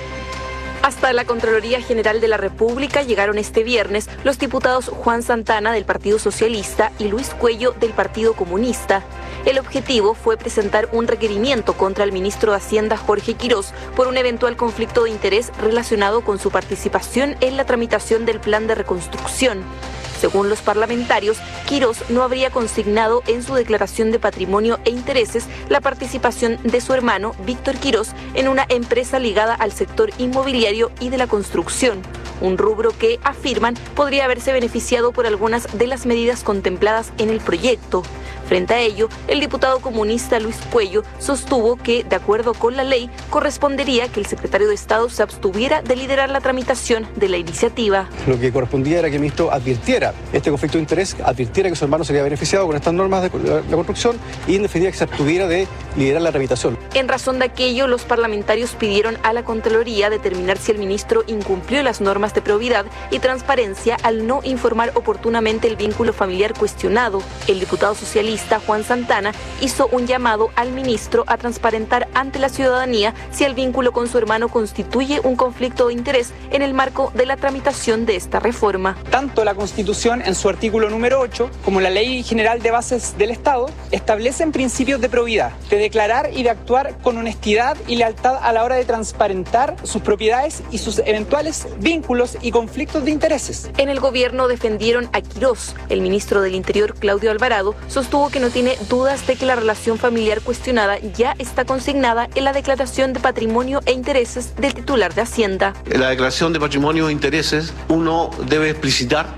Speaker 2: Hasta la Contraloría General de la República llegaron este viernes los diputados Juan Santana del Partido Socialista y Luis Cuello del Partido Comunista. El objetivo fue presentar un requerimiento contra el ministro de Hacienda Jorge Quirós por un eventual conflicto de interés relacionado con su participación en la tramitación del plan de reconstrucción. Según los parlamentarios, Quirós no habría consignado en su declaración de patrimonio e intereses la participación de su hermano, Víctor Quirós, en una empresa ligada al sector inmobiliario y de la construcción, un rubro que, afirman, podría haberse beneficiado por algunas de las medidas contempladas en el proyecto. Frente a ello, el diputado comunista Luis Cuello sostuvo que, de acuerdo con la ley, correspondería que el secretario de Estado se abstuviera de liderar la tramitación de la iniciativa.
Speaker 3: Lo que correspondía era que el ministro advirtiera este conflicto de interés, advirtiera que su hermano sería beneficiado con estas normas de la construcción y en definitiva que se abstuviera de liderar la tramitación.
Speaker 2: En razón de aquello, los parlamentarios pidieron a la Contraloría determinar si el ministro incumplió las normas de probidad y transparencia al no informar oportunamente el vínculo familiar cuestionado. El diputado socialista Juan Santana hizo un llamado al ministro a transparentar ante la ciudadanía si el vínculo con su hermano constituye un conflicto de interés en el marco de la tramitación de esta reforma.
Speaker 8: Tanto la Constitución en su artículo número 8 como la Ley General de Bases del Estado establecen principios de probidad, de declarar y de actuar con honestidad y lealtad a la hora de transparentar sus propiedades y sus eventuales vínculos y conflictos de intereses.
Speaker 2: En el gobierno defendieron a Quirós. El ministro del Interior, Claudio Alvarado, sostuvo que no tiene dudas de que la relación familiar cuestionada ya está consignada en la declaración de patrimonio e intereses del titular de Hacienda.
Speaker 28: En la declaración de patrimonio e intereses uno debe explicitar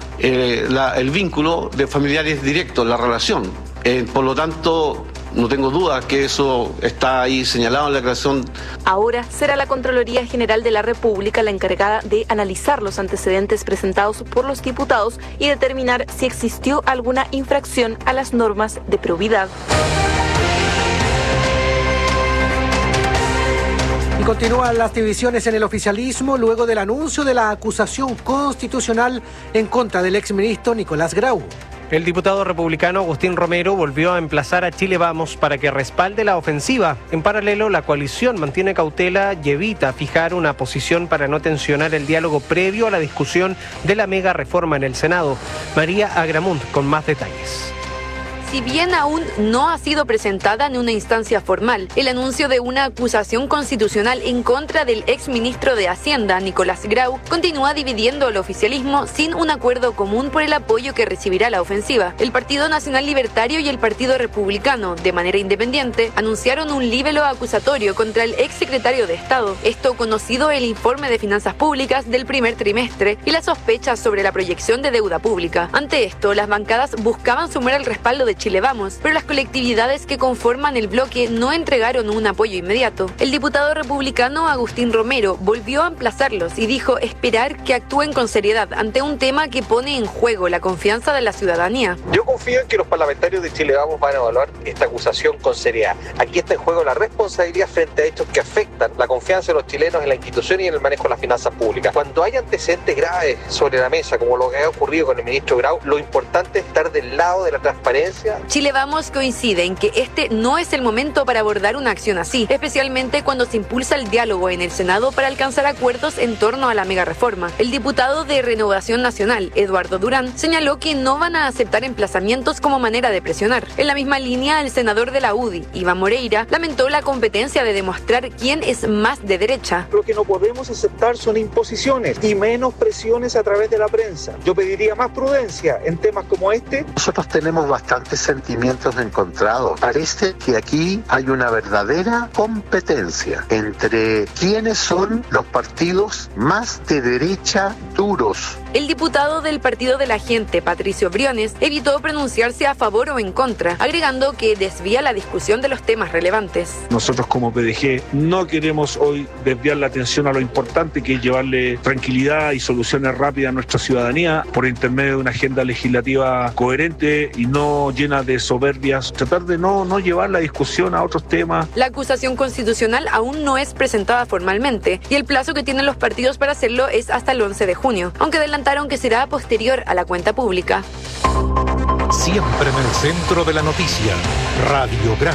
Speaker 28: el vínculo de familiares directos, la relación. Por lo tanto, no tengo duda que eso está ahí señalado en la declaración.
Speaker 2: Ahora será la Contraloría General de la República la encargada de analizar los antecedentes presentados por los diputados y determinar si existió alguna infracción a las normas de probidad.
Speaker 4: Y continúan las divisiones en el oficialismo luego del anuncio de la acusación constitucional en contra del exministro Nicolás Grau.
Speaker 5: El diputado republicano Agustín Romero volvió a emplazar a Chile Vamos para que respalde la ofensiva. En paralelo, la coalición mantiene cautela y evita fijar una posición para no tensionar el diálogo previo a la discusión de la mega reforma en el Senado. María Agramunt con más detalles.
Speaker 12: Si bien aún no ha sido presentada en una instancia formal, el anuncio de una acusación constitucional en contra del exministro de Hacienda, Nicolás Grau, continúa dividiendo al oficialismo sin un acuerdo común por el apoyo que recibirá la ofensiva. El Partido Nacional Libertario y el Partido Republicano, de manera independiente, anunciaron un libelo acusatorio contra el exsecretario de Estado. Esto conocido el informe de finanzas públicas del primer trimestre y las sospechas sobre la proyección de deuda pública. Ante esto, las bancadas buscaban sumar el respaldo de Chile Vamos, pero las colectividades que conforman el bloque no entregaron un apoyo inmediato. El diputado republicano Agustín Romero volvió a emplazarlos y dijo esperar que actúen con seriedad ante un tema que pone en juego la confianza de la ciudadanía.
Speaker 17: Yo confío en que los parlamentarios de Chile Vamos van a evaluar esta acusación con seriedad. Aquí está en juego la responsabilidad frente a hechos que afectan la confianza de los chilenos en la institución y en el manejo de las finanzas públicas. Cuando hay antecedentes graves sobre la mesa, como lo que ha ocurrido con el ministro Grau, lo importante es estar del lado de la transparencia.
Speaker 12: Chile Vamos coincide en que este no es el momento para abordar una acción así, especialmente cuando se impulsa el diálogo en el Senado para alcanzar acuerdos en torno a la mega reforma. El diputado de Renovación Nacional, Eduardo Durán, señaló que no van a aceptar emplazamientos como manera de presionar. En la misma línea, el senador de la UDI, Iván Moreira, lamentó la competencia de demostrar quién es más de derecha.
Speaker 17: Lo que no podemos aceptar son imposiciones y menos presiones a través de la prensa. Yo pediría más prudencia en temas como este.
Speaker 15: Nosotros tenemos bastantes sentimientos encontrados. Parece que aquí hay una verdadera competencia entre quiénes son los partidos más de derecha duros.
Speaker 12: El diputado del Partido de la Gente, Patricio Briones, evitó pronunciarse a favor o en contra, agregando que desvía la discusión de los temas relevantes.
Speaker 1: Nosotros como PDG no queremos hoy desviar la atención a lo importante, que es llevarle tranquilidad y soluciones rápidas a nuestra ciudadanía por intermedio de una agenda legislativa coherente y no llena de soberbias. Tratar de no llevar la discusión a otros temas.
Speaker 12: La acusación constitucional aún no es presentada formalmente y el plazo que tienen los partidos para hacerlo es hasta el 11 de junio, aunque adelantaron que será posterior a la cuenta pública.
Speaker 9: Siempre en el centro de la noticia, Radiograma.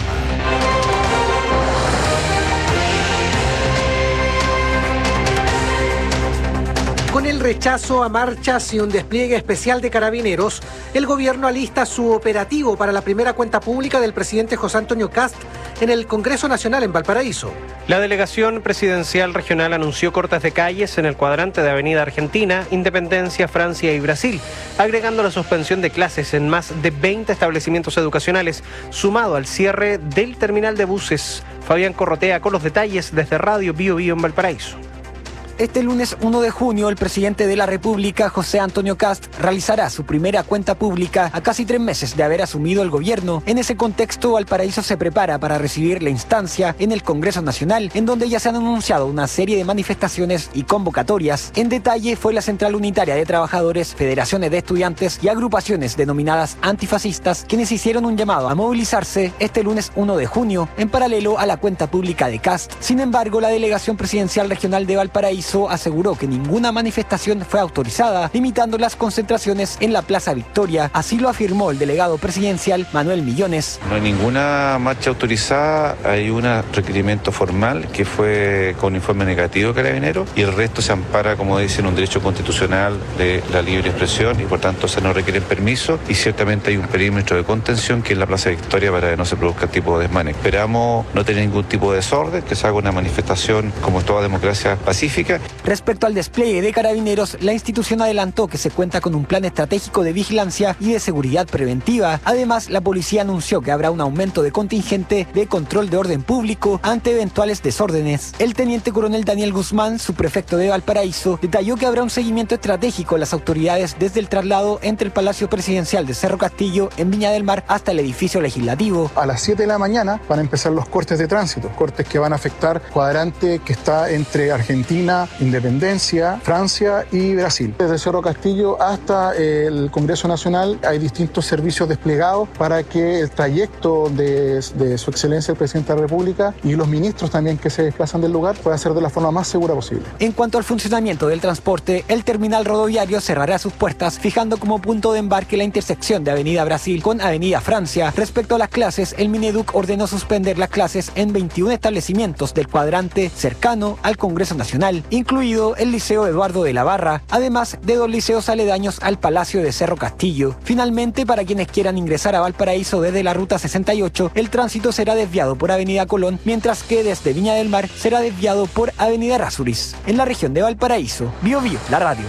Speaker 4: Con el rechazo a marchas y un despliegue especial de carabineros, el gobierno alista su operativo para la primera cuenta pública del presidente José Antonio Kast en el Congreso Nacional en Valparaíso.
Speaker 5: La delegación presidencial regional anunció cortes de calles en el cuadrante de Avenida Argentina, Independencia, Francia y Brasil, agregando la suspensión de clases en más de 20 establecimientos educacionales, sumado al cierre del terminal de buses. Fabián Corrotea con los detalles desde Radio Bio Bio en Valparaíso.
Speaker 18: Este lunes 1 de junio, el presidente de la República, José Antonio Kast, realizará su primera cuenta pública a casi 3 meses de haber asumido el gobierno. En ese contexto, Valparaíso se prepara para recibir la instancia en el Congreso Nacional, en donde ya se han anunciado una serie de manifestaciones y convocatorias. En detalle, fue la Central Unitaria de Trabajadores, federaciones de estudiantes y agrupaciones denominadas antifascistas quienes hicieron un llamado a movilizarse este lunes 1 de junio, en paralelo a la cuenta pública de Kast. Sin embargo, la delegación presidencial regional de Valparaíso aseguró que ninguna manifestación fue autorizada, limitando las concentraciones en la Plaza Victoria. Así lo afirmó el delegado presidencial Manuel Millones.
Speaker 19: No hay ninguna marcha autorizada, hay un requerimiento formal que fue con informe negativo de Carabineros y el resto se ampara, como dicen, un derecho constitucional de la libre expresión y por tanto se no requieren permiso y ciertamente hay un perímetro de contención que es la Plaza Victoria para que no se produzca tipo de desmanes. Esperamos no tener ningún tipo de desorden, que se haga una manifestación como toda democracia pacífica.
Speaker 18: Respecto al despliegue de carabineros, la institución adelantó que se cuenta con un plan estratégico de vigilancia y de seguridad preventiva. Además, la policía anunció que habrá un aumento de contingente de control de orden público ante eventuales desórdenes. El teniente coronel Daniel Guzmán, subprefecto de Valparaíso, detalló que habrá un seguimiento estratégico a las autoridades desde el traslado entre el Palacio Presidencial de Cerro Castillo en Viña del Mar hasta el edificio legislativo.
Speaker 20: A las 7 de la mañana van a empezar los cortes de tránsito, cortes que van a afectar cuadrante que está entre Argentina, Independencia, Francia y Brasil. Desde Cerro Castillo hasta el Congreso Nacional hay distintos servicios desplegados para que el trayecto de su excelencia el presidente de la República y los ministros también que se desplazan del lugar pueda ser de la forma más segura posible.
Speaker 18: En cuanto al funcionamiento del transporte, el terminal rodoviario cerrará sus puertas, fijando como punto de embarque la intersección de Avenida Brasil con Avenida Francia. Respecto a las clases, el Mineduc ordenó suspender las clases en 21 establecimientos del cuadrante cercano al Congreso Nacional, incluido el Liceo Eduardo de la Barra, además de 2 liceos aledaños al Palacio de Cerro Castillo. Finalmente, para quienes quieran ingresar a Valparaíso desde la Ruta 68, el tránsito será desviado por Avenida Colón, mientras que desde Viña del Mar será desviado por Avenida Errázuriz. En la región de Valparaíso, Bio Bio, la radio.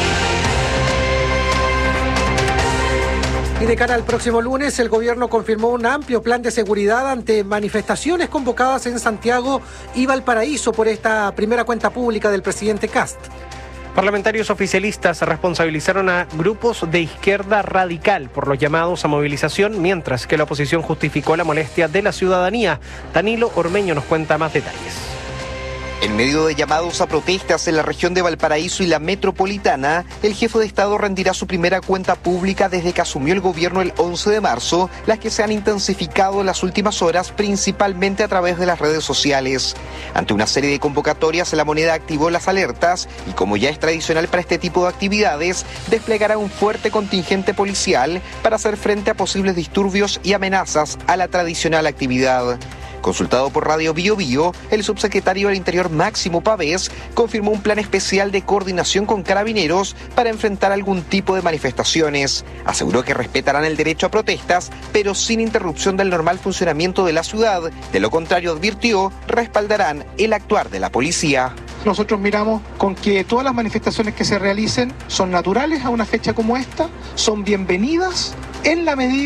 Speaker 4: Y de cara al próximo lunes, el gobierno confirmó un amplio plan de seguridad ante manifestaciones convocadas en Santiago y Valparaíso por esta primera cuenta pública del presidente Kast.
Speaker 5: Parlamentarios oficialistas responsabilizaron a grupos de izquierda radical por los llamados a movilización, mientras que la oposición justificó la molestia de la ciudadanía. Danilo Ormeño nos cuenta más detalles.
Speaker 21: En medio de llamados a protestas en la región de Valparaíso y la metropolitana, el jefe de Estado rendirá su primera cuenta pública desde que asumió el gobierno el 11 de marzo, las que se han intensificado en las últimas horas, principalmente a través de las redes sociales. Ante una serie de convocatorias, la moneda activó las alertas y, como ya es tradicional para este tipo de actividades, desplegará un fuerte contingente policial para hacer frente a posibles disturbios y amenazas a la tradicional actividad. Consultado por Radio Bio Bio, el subsecretario del Interior Máximo Pavés confirmó un plan especial de coordinación con carabineros para enfrentar algún tipo de manifestaciones. Aseguró que respetarán el derecho a protestas, pero sin interrupción del normal funcionamiento de la ciudad. De lo contrario, advirtió, respaldarán el actuar de la policía.
Speaker 22: Nosotros miramos con que todas las manifestaciones que se realicen son naturales a una fecha como esta, son bienvenidas en la medida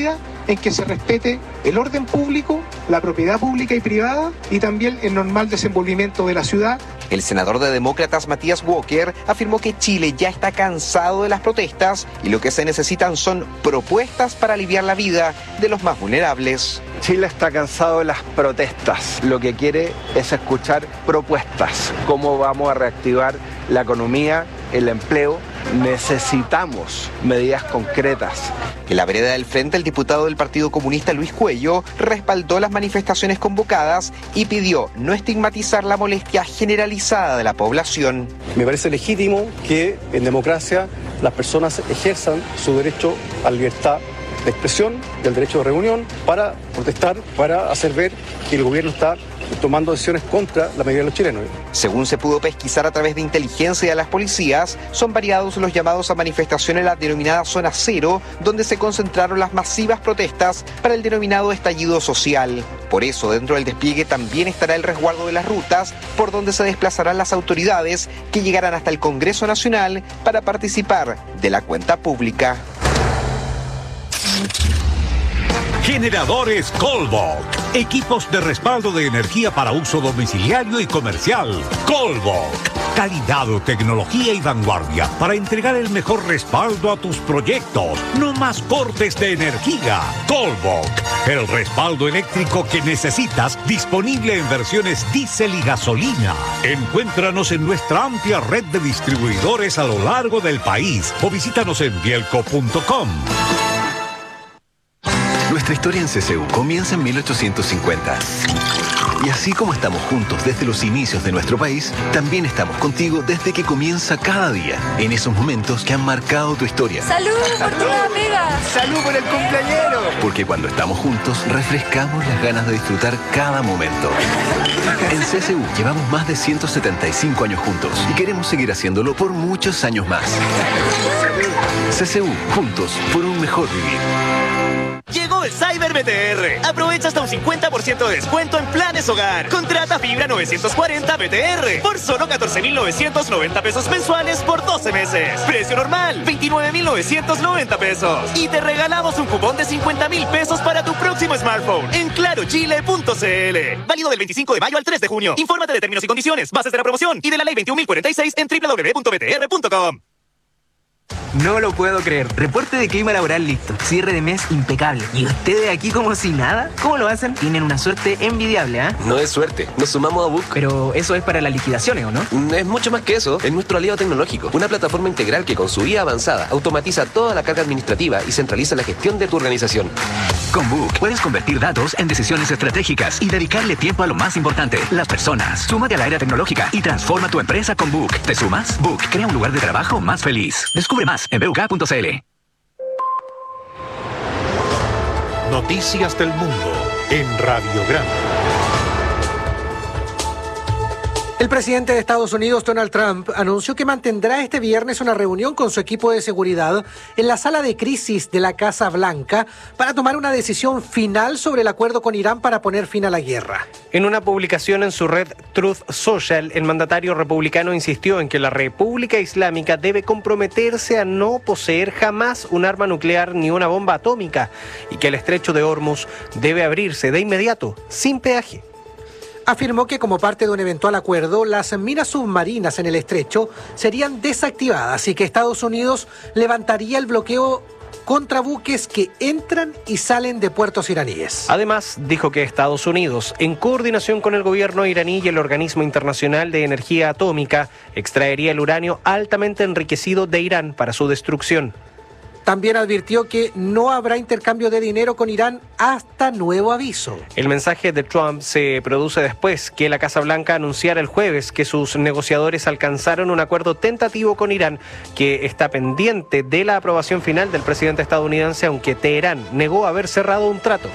Speaker 22: en que se respete el orden público, la propiedad pública y privada y también el normal desenvolvimiento de la ciudad.
Speaker 21: El senador de Demócratas Matías Walker afirmó que Chile ya está cansado de las protestas y lo que se necesitan son propuestas para aliviar la vida de los más vulnerables.
Speaker 6: Chile está cansado de las protestas. Lo que quiere es escuchar propuestas. ¿Cómo vamos a reactivar la economía, el empleo? Necesitamos medidas concretas.
Speaker 21: En la vereda del frente, el diputado del Partido Comunista Luis Cuello respaldó las manifestaciones convocadas y pidió no estigmatizar la molestia generalizada de la población.
Speaker 3: Me parece legítimo que en democracia las personas ejerzan su derecho a la libertad de expresión, del derecho de reunión, para protestar, para hacer ver que el gobierno está tomando decisiones contra la mayoría de los chilenos.
Speaker 21: Según se pudo pesquisar a través de inteligencia de las policías, son variados los llamados a manifestación en la denominada Zona Cero, donde se concentraron las masivas protestas para el denominado estallido social. Por eso, dentro del despliegue también estará el resguardo de las rutas por donde se desplazarán las autoridades que llegarán hasta el Congreso Nacional para participar de la cuenta pública.
Speaker 9: Generadores Colbok. Equipos de respaldo de energía para uso domiciliario y comercial. Colbok. Calidad, tecnología y vanguardia para entregar el mejor respaldo a tus proyectos. No más cortes de energía. Colbok. El respaldo eléctrico que necesitas, disponible en versiones diésel y gasolina. Encuéntranos en nuestra amplia red de distribuidores a lo largo del país o visítanos en bielco.com.
Speaker 7: Nuestra historia en CCU comienza en 1850. Y así como estamos juntos desde los inicios de nuestro país, también estamos contigo desde que comienza cada día, en esos momentos que han marcado tu historia.
Speaker 10: ¡Salud por tu amiga!
Speaker 7: ¡Salud por el cumpleañero! Porque cuando estamos juntos, refrescamos las ganas de disfrutar cada momento. En CCU llevamos más de 175 años juntos y queremos seguir haciéndolo por muchos años más. CCU, juntos por un mejor vivir.
Speaker 11: Llegó el Cyber BTR. Aprovecha hasta un 50% de descuento en planes hogar. Contrata fibra 940 BTR por solo 14,990 pesos mensuales por 12 meses. Precio normal, 29,990 pesos. Y te regalamos un cupón de 50,000 pesos para tu próximo smartphone en clarochile.cl. Válido del 25 de mayo al 3 de junio. Infórmate de términos y condiciones, bases de la promoción y de la ley 21.046 en www.btr.com.
Speaker 13: No lo puedo creer. Reporte de clima laboral listo. Cierre de mes impecable. ¿Y ustedes aquí como si nada? ¿Cómo lo hacen? Tienen una suerte envidiable, ¿ah?
Speaker 16: No es suerte. Nos sumamos a Book.
Speaker 13: Pero eso es para las liquidaciones, ¿o no?
Speaker 16: Es mucho más que eso. Es nuestro aliado tecnológico. Una plataforma integral que con su IA avanzada automatiza toda la carga administrativa y centraliza la gestión de tu organización.
Speaker 23: Con Book puedes convertir datos en decisiones estratégicas y dedicarle tiempo a lo más importante, las personas. Súmate a la era tecnológica y transforma tu empresa con Book. ¿Te sumas? Book crea un lugar de trabajo más feliz. Descubre más en buk.cl.
Speaker 9: Noticias del mundo en Radiograma.
Speaker 4: El presidente de Estados Unidos, Donald Trump, anunció que mantendrá este viernes una reunión con su equipo de seguridad en la sala de crisis de la Casa Blanca para tomar una decisión final sobre el acuerdo con Irán para poner fin a la guerra.
Speaker 5: En una publicación en su red Truth Social, el mandatario republicano insistió en que la República Islámica debe comprometerse a no poseer jamás un arma nuclear ni una bomba atómica y que el estrecho de Hormuz debe abrirse de inmediato, sin peaje.
Speaker 4: Afirmó que como parte de un eventual acuerdo, las minas submarinas en el estrecho serían desactivadas y que Estados Unidos levantaría el bloqueo contra buques que entran y salen de puertos iraníes.
Speaker 5: Además, dijo que Estados Unidos, en coordinación con el gobierno iraní y el Organismo Internacional de Energía Atómica, extraería el uranio altamente enriquecido de Irán para su destrucción.
Speaker 4: También advirtió que no habrá intercambio de dinero con Irán hasta nuevo aviso.
Speaker 5: El mensaje de Trump se produce después que la Casa Blanca anunciara el jueves que sus negociadores alcanzaron un acuerdo tentativo con Irán que está pendiente de la aprobación final del presidente estadounidense, aunque Teherán negó haber cerrado un trato.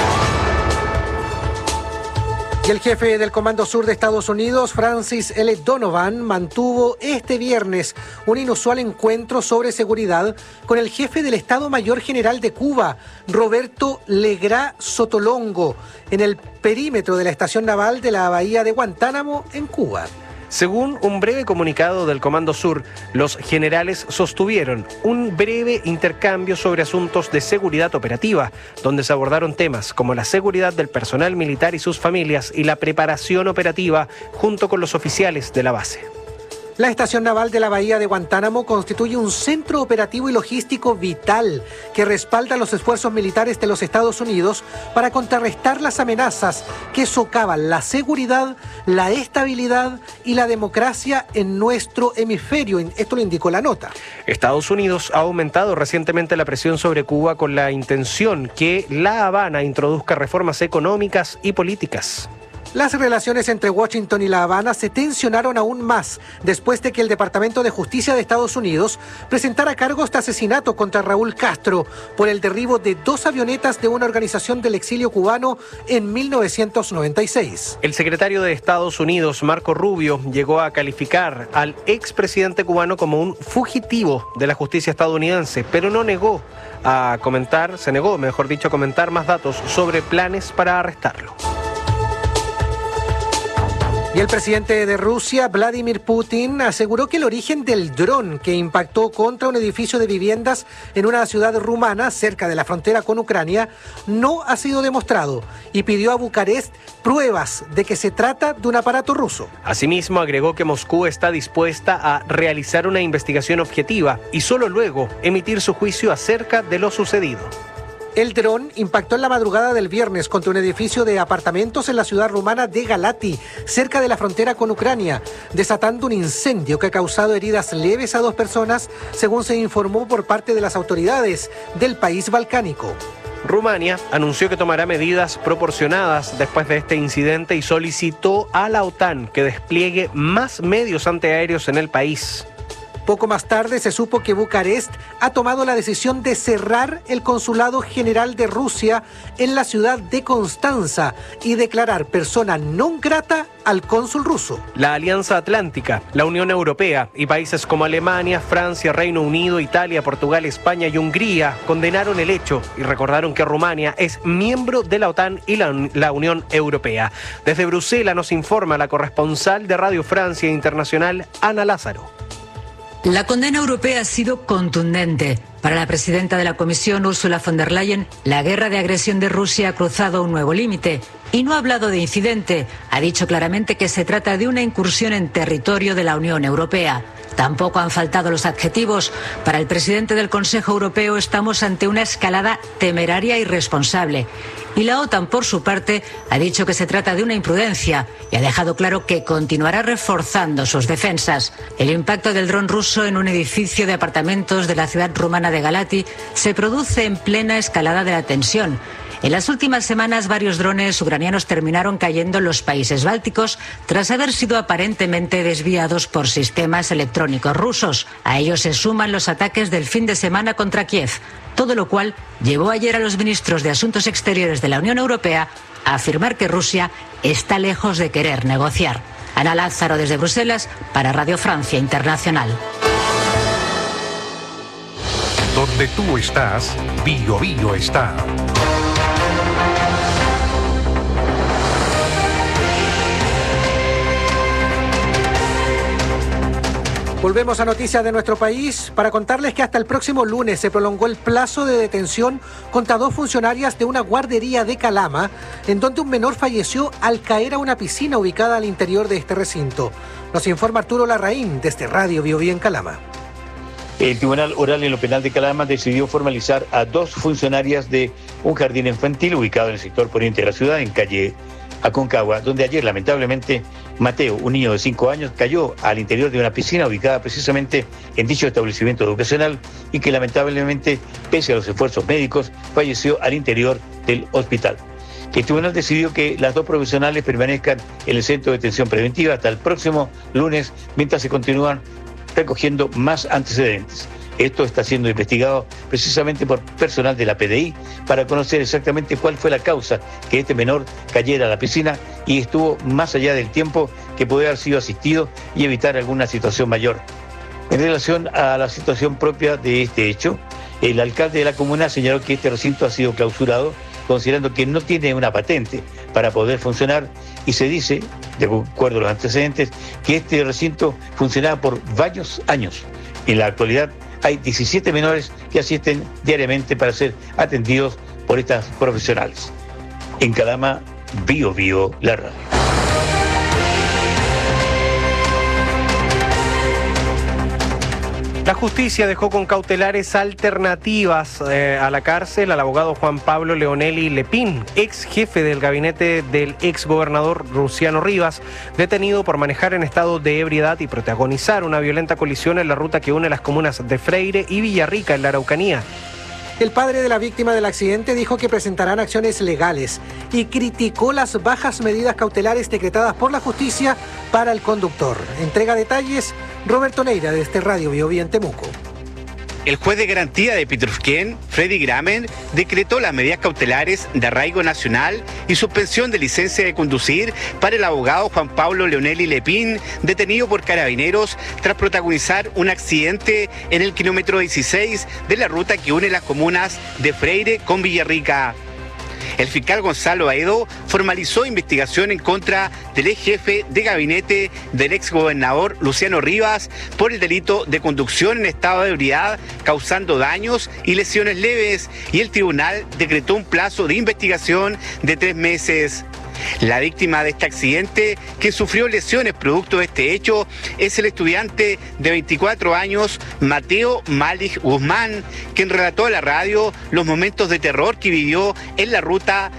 Speaker 4: Y el jefe del Comando Sur de Estados Unidos, Francis L. Donovan, mantuvo este viernes un inusual encuentro sobre seguridad con el jefe del Estado Mayor General de Cuba, Roberto Legrá Sotolongo, en el perímetro de la estación naval de la bahía de Guantánamo, en Cuba.
Speaker 5: Según un breve comunicado del Comando Sur, los generales sostuvieron un breve intercambio sobre asuntos de seguridad operativa, donde se abordaron temas como la seguridad del personal militar y sus familias y la preparación operativa junto con los oficiales de la base.
Speaker 4: La estación naval de la bahía de Guantánamo constituye un centro operativo y logístico vital que respalda los esfuerzos militares de los Estados Unidos para contrarrestar las amenazas que socavan la seguridad, la estabilidad y la democracia en nuestro hemisferio. Esto lo indicó la nota.
Speaker 5: Estados Unidos ha aumentado recientemente la presión sobre Cuba con la intención que La Habana introduzca reformas económicas y políticas.
Speaker 4: Las relaciones entre Washington y La Habana se tensionaron aún más después de que el Departamento de Justicia de Estados Unidos presentara cargos de asesinato contra Raúl Castro por el derribo de 2 avionetas de una organización del exilio cubano en 1996.
Speaker 5: El secretario de Estados Unidos, Marco Rubio, llegó a calificar al expresidente cubano como un fugitivo de la justicia estadounidense, pero se negó a comentar más datos sobre planes para arrestarlo.
Speaker 4: Y el presidente de Rusia, Vladimir Putin, aseguró que el origen del dron que impactó contra un edificio de viviendas en una ciudad rumana cerca de la frontera con Ucrania no ha sido demostrado y pidió a Bucarest pruebas de que se trata de un aparato ruso.
Speaker 5: Asimismo, agregó que Moscú está dispuesta a realizar una investigación objetiva y solo luego emitir su juicio acerca de lo sucedido.
Speaker 4: El dron impactó en la madrugada del viernes contra un edificio de apartamentos en la ciudad rumana de Galati, cerca de la frontera con Ucrania, desatando un incendio que ha causado heridas leves a 2 personas, según se informó por parte de las autoridades del país balcánico.
Speaker 5: Rumania anunció que tomará medidas proporcionadas después de este incidente y solicitó a la OTAN que despliegue más medios antiaéreos en el país.
Speaker 4: Poco más tarde se supo que Bucarest ha tomado la decisión de cerrar el Consulado General de Rusia en la ciudad de Constanza y declarar persona non grata al cónsul ruso.
Speaker 5: La Alianza Atlántica, la Unión Europea y países como Alemania, Francia, Reino Unido, Italia, Portugal, España y Hungría condenaron el hecho y recordaron que Rumania es miembro de la OTAN y la Unión Europea. Desde Bruselas nos informa la corresponsal de Radio Francia Internacional, Ana Lázaro.
Speaker 2: La condena europea ha sido contundente. Para la presidenta de la Comisión, Ursula von der Leyen, la guerra de agresión de Rusia ha cruzado un nuevo límite. Y no ha hablado de incidente. Ha dicho claramente que se trata de una incursión en territorio de la Unión Europea. Tampoco han faltado los adjetivos. Para el presidente del Consejo Europeo estamos ante una escalada temeraria e irresponsable. Y la OTAN, por su parte, ha dicho que se trata de una imprudencia y ha dejado claro que continuará reforzando sus defensas. El impacto del dron ruso en un edificio de apartamentos de la ciudad rumana de Galati se produce en plena escalada de la tensión. En las últimas semanas, varios drones ucranianos terminaron cayendo en los países bálticos tras haber sido aparentemente desviados por sistemas electrónicos rusos. A ellos se suman los ataques del fin de semana contra Kiev, todo lo cual llevó ayer a los ministros de Asuntos Exteriores de la Unión Europea a afirmar que Rusia está lejos de querer negociar. Ana Lázaro desde Bruselas para Radio Francia Internacional.
Speaker 9: Donde tú estás, Bio Bio está.
Speaker 4: Volvemos a noticias de nuestro país para contarles que hasta el próximo lunes se prolongó el plazo de detención contra 2 funcionarias de una guardería de Calama, en donde un menor falleció al caer a una piscina ubicada al interior de este recinto. Nos informa Arturo Larraín desde Radio Bio Bio en Calama.
Speaker 8: El Tribunal Oral en lo Penal de Calama decidió formalizar a 2 funcionarias de un jardín infantil ubicado en el sector poniente de la ciudad, en calle Aconcagua, donde ayer lamentablemente Mateo, un niño de 5 años, cayó al interior de una piscina ubicada precisamente en dicho establecimiento educacional y que lamentablemente, pese a los esfuerzos médicos, falleció al interior del hospital. El tribunal decidió que las 2 profesionales permanezcan en el centro de detención preventiva hasta el próximo lunes, mientras se continúan recogiendo más antecedentes. Esto está siendo investigado precisamente por personal de la PDI para conocer exactamente cuál fue la causa que este menor cayera a la piscina y estuvo más allá del tiempo que podía haber sido asistido y evitar alguna situación mayor. En relación a la situación propia de este hecho, el alcalde de la comuna señaló que este recinto ha sido clausurado considerando que no tiene una patente, para poder funcionar, y se dice, de acuerdo a los antecedentes, que este recinto funcionaba por varios años. En la actualidad hay 17 menores que asisten diariamente para ser atendidos por estas profesionales. En Calama, Bio Bio, la radio.
Speaker 5: La justicia dejó con cautelares alternativas a la cárcel al abogado Juan Pablo Leonelli Lepín, ex jefe del gabinete del ex gobernador Luciano Rivas, detenido por manejar en estado de ebriedad y protagonizar una violenta colisión en la ruta que une las comunas de Freire y Villarrica en la Araucanía.
Speaker 4: El padre de la víctima del accidente dijo que presentarán acciones legales y criticó las bajas medidas cautelares decretadas por la justicia para el conductor. Entrega detalles Roberto Neira desde Radio Bio Bio en Temuco.
Speaker 14: El juez de garantía de Petrusquén, Freddy Gramen, decretó las medidas cautelares de arraigo nacional y suspensión de licencia de conducir para el abogado Juan Pablo Leonelli Lepín, detenido por carabineros tras protagonizar un accidente en el kilómetro 16 de la ruta que une las comunas de Freire con Villarrica. El fiscal Gonzalo Aedo formalizó investigación en contra del ex jefe de gabinete del ex gobernador Luciano Rivas por el delito de conducción en estado de ebriedad causando daños y lesiones leves, y el tribunal decretó un plazo de investigación de 3 meses. La víctima de este accidente, que sufrió lesiones producto de este hecho, es el estudiante de 24 años, Mateo Malik Guzmán, quien relató a la radio los momentos de terror que vivió en la ruta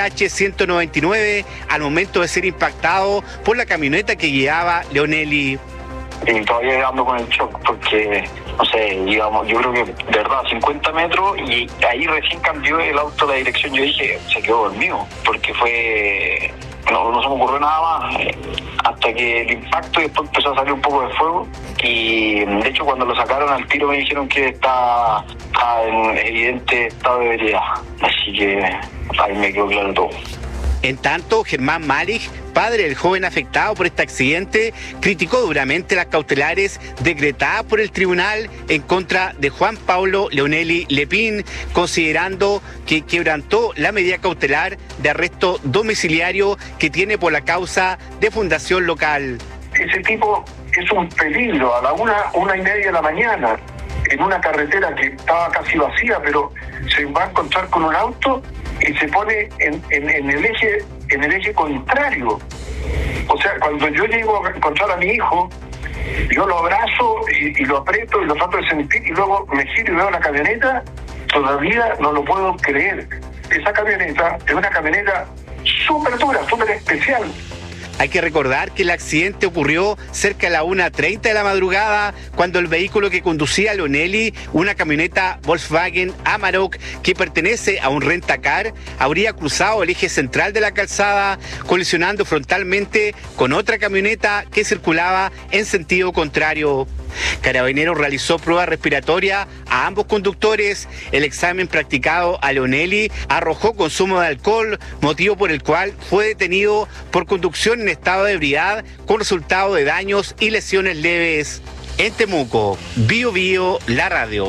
Speaker 14: CH-199 al momento de ser impactado por la camioneta que guiaba Leonelli.
Speaker 15: Y todavía ando con el shock porque, no sé, digamos, yo creo que de verdad 50 metros y ahí recién cambió el auto la dirección. Yo dije, se quedó dormido, porque fue, no se me ocurrió nada más hasta que el impacto, y después empezó a salir un poco de fuego, y de hecho cuando lo sacaron al tiro me dijeron que está en evidente estado de ebriedad, así que ahí me quedó claro todo.
Speaker 14: En tanto, Germán Malik, padre del joven afectado por este accidente, criticó duramente las cautelares decretadas por el tribunal en contra de Juan Pablo Leonelli Lepín, considerando que quebrantó la medida cautelar de arresto domiciliario que tiene por la causa de fundación local.
Speaker 15: Ese tipo es un peligro a la 1:30 de la mañana, en una carretera que estaba casi vacía, pero se va a encontrar con un auto y se pone en el eje contrario. O sea, cuando yo llego a encontrar a mi hijo, yo lo abrazo y lo aprieto y lo trato de sentir, y luego me giro y veo la camioneta, todavía no lo puedo creer. Esa camioneta es una camioneta súper dura, súper especial.
Speaker 14: Hay que recordar que el accidente ocurrió cerca de la 1:30 de la madrugada, cuando el vehículo que conducía a Leonelli, una camioneta Volkswagen Amarok que pertenece a un rentacar, habría cruzado el eje central de la calzada, colisionando frontalmente con otra camioneta que circulaba en sentido contrario. Carabineros realizó prueba respiratoria a ambos conductores. El examen practicado a Leonelli arrojó consumo de alcohol, motivo por el cual fue detenido por conducción en estado de ebriedad con resultado de daños y lesiones leves. En Temuco, Bio Bio, la radio.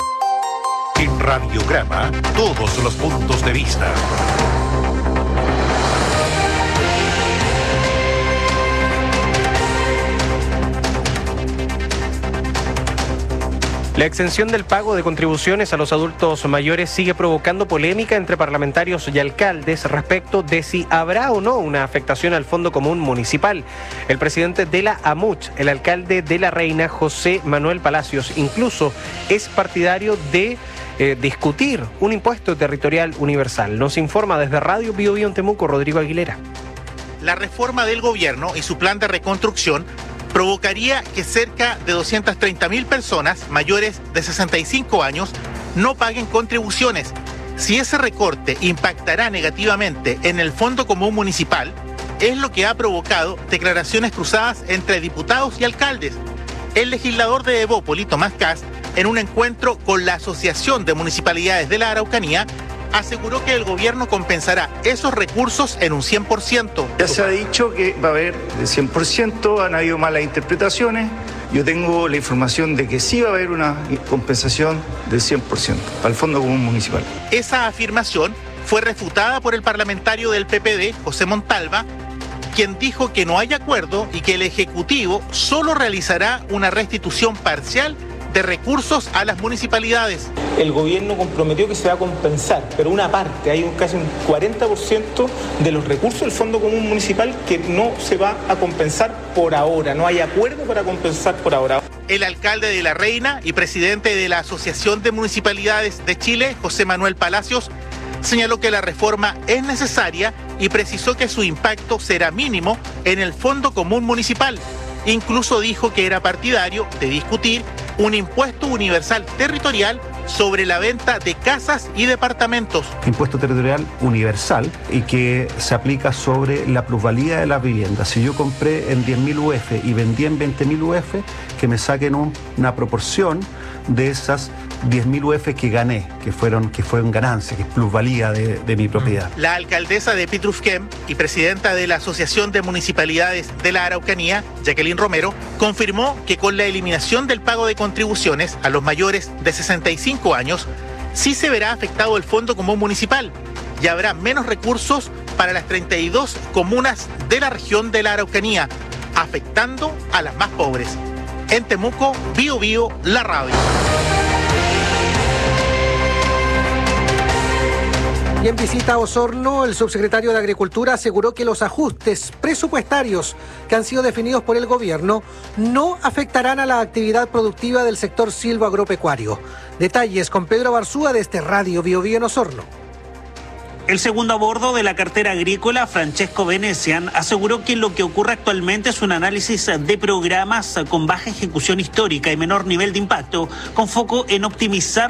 Speaker 9: En Radiograma, todos los puntos de vista.
Speaker 5: La exención del pago de contribuciones a los adultos mayores sigue provocando polémica entre parlamentarios y alcaldes respecto de si habrá o no una afectación al Fondo Común Municipal. El presidente de la AMUCH, el alcalde de La Reina, José Manuel Palacios, incluso es partidario de discutir un impuesto territorial universal. Nos informa desde Radio Bio Bio en Temuco, Rodrigo Aguilera.
Speaker 17: La reforma del gobierno y su plan de reconstrucción provocaría que cerca de 230.000 personas mayores de 65 años no paguen contribuciones. Si ese recorte impactará negativamente en el Fondo Común Municipal, es lo que ha provocado declaraciones cruzadas entre diputados y alcaldes. El legislador de Evópoli, Tomás Kast, en un encuentro con la Asociación de Municipalidades de la Araucanía, aseguró que el gobierno compensará esos recursos en un 100%.
Speaker 24: Ya se ha dicho que va a haber el 100%, han habido malas interpretaciones. Yo tengo la información de que sí va a haber una compensación del 100% al Fondo Común Municipal.
Speaker 17: Esa afirmación fue refutada por el parlamentario del PPD, José Montalva, quien dijo que no hay acuerdo y que el Ejecutivo solo realizará una restitución parcial de recursos a las municipalidades.
Speaker 1: El gobierno comprometió que se va a compensar, pero una parte, hay casi un 40% de los recursos del Fondo Común Municipal que no se va a compensar por ahora, no hay acuerdo para compensar por ahora.
Speaker 17: El alcalde de La Reina y presidente de la Asociación de Municipalidades de Chile, José Manuel Palacios, señaló que la reforma es necesaria y precisó que su impacto será mínimo en el Fondo Común Municipal. Incluso dijo que era partidario de discutir un impuesto universal territorial sobre la venta de casas y departamentos.
Speaker 12: Impuesto territorial universal y que se aplica sobre la plusvalía de las viviendas. Si yo compré en 10.000 UF y vendí en 20.000 UF, que me saquen una proporción de esas 10.000 UF que gané, que fueron ganancias, que es plusvalía de mi propiedad.
Speaker 17: La alcaldesa de Pitrufquén y presidenta de la Asociación de Municipalidades de la Araucanía, Jacqueline Romero, confirmó que con la eliminación del pago de contribuciones a los mayores de 65 años, sí se verá afectado el Fondo Común Municipal y habrá menos recursos para las 32 comunas de la región de la Araucanía, afectando a las más pobres. En Temuco, Bío Bío, la radio.
Speaker 4: Y en visita a Osorno, el subsecretario de Agricultura aseguró que los ajustes presupuestarios que han sido definidos por el gobierno no afectarán a la actividad productiva del sector silvoagropecuario. Detalles con Pedro Barzúa desde Radio Bío Bío en Osorno.
Speaker 19: El segundo a bordo de la cartera agrícola, Francesco Venecian, aseguró que lo que ocurre actualmente es un análisis de programas con baja ejecución histórica y menor nivel de impacto, con foco en optimizar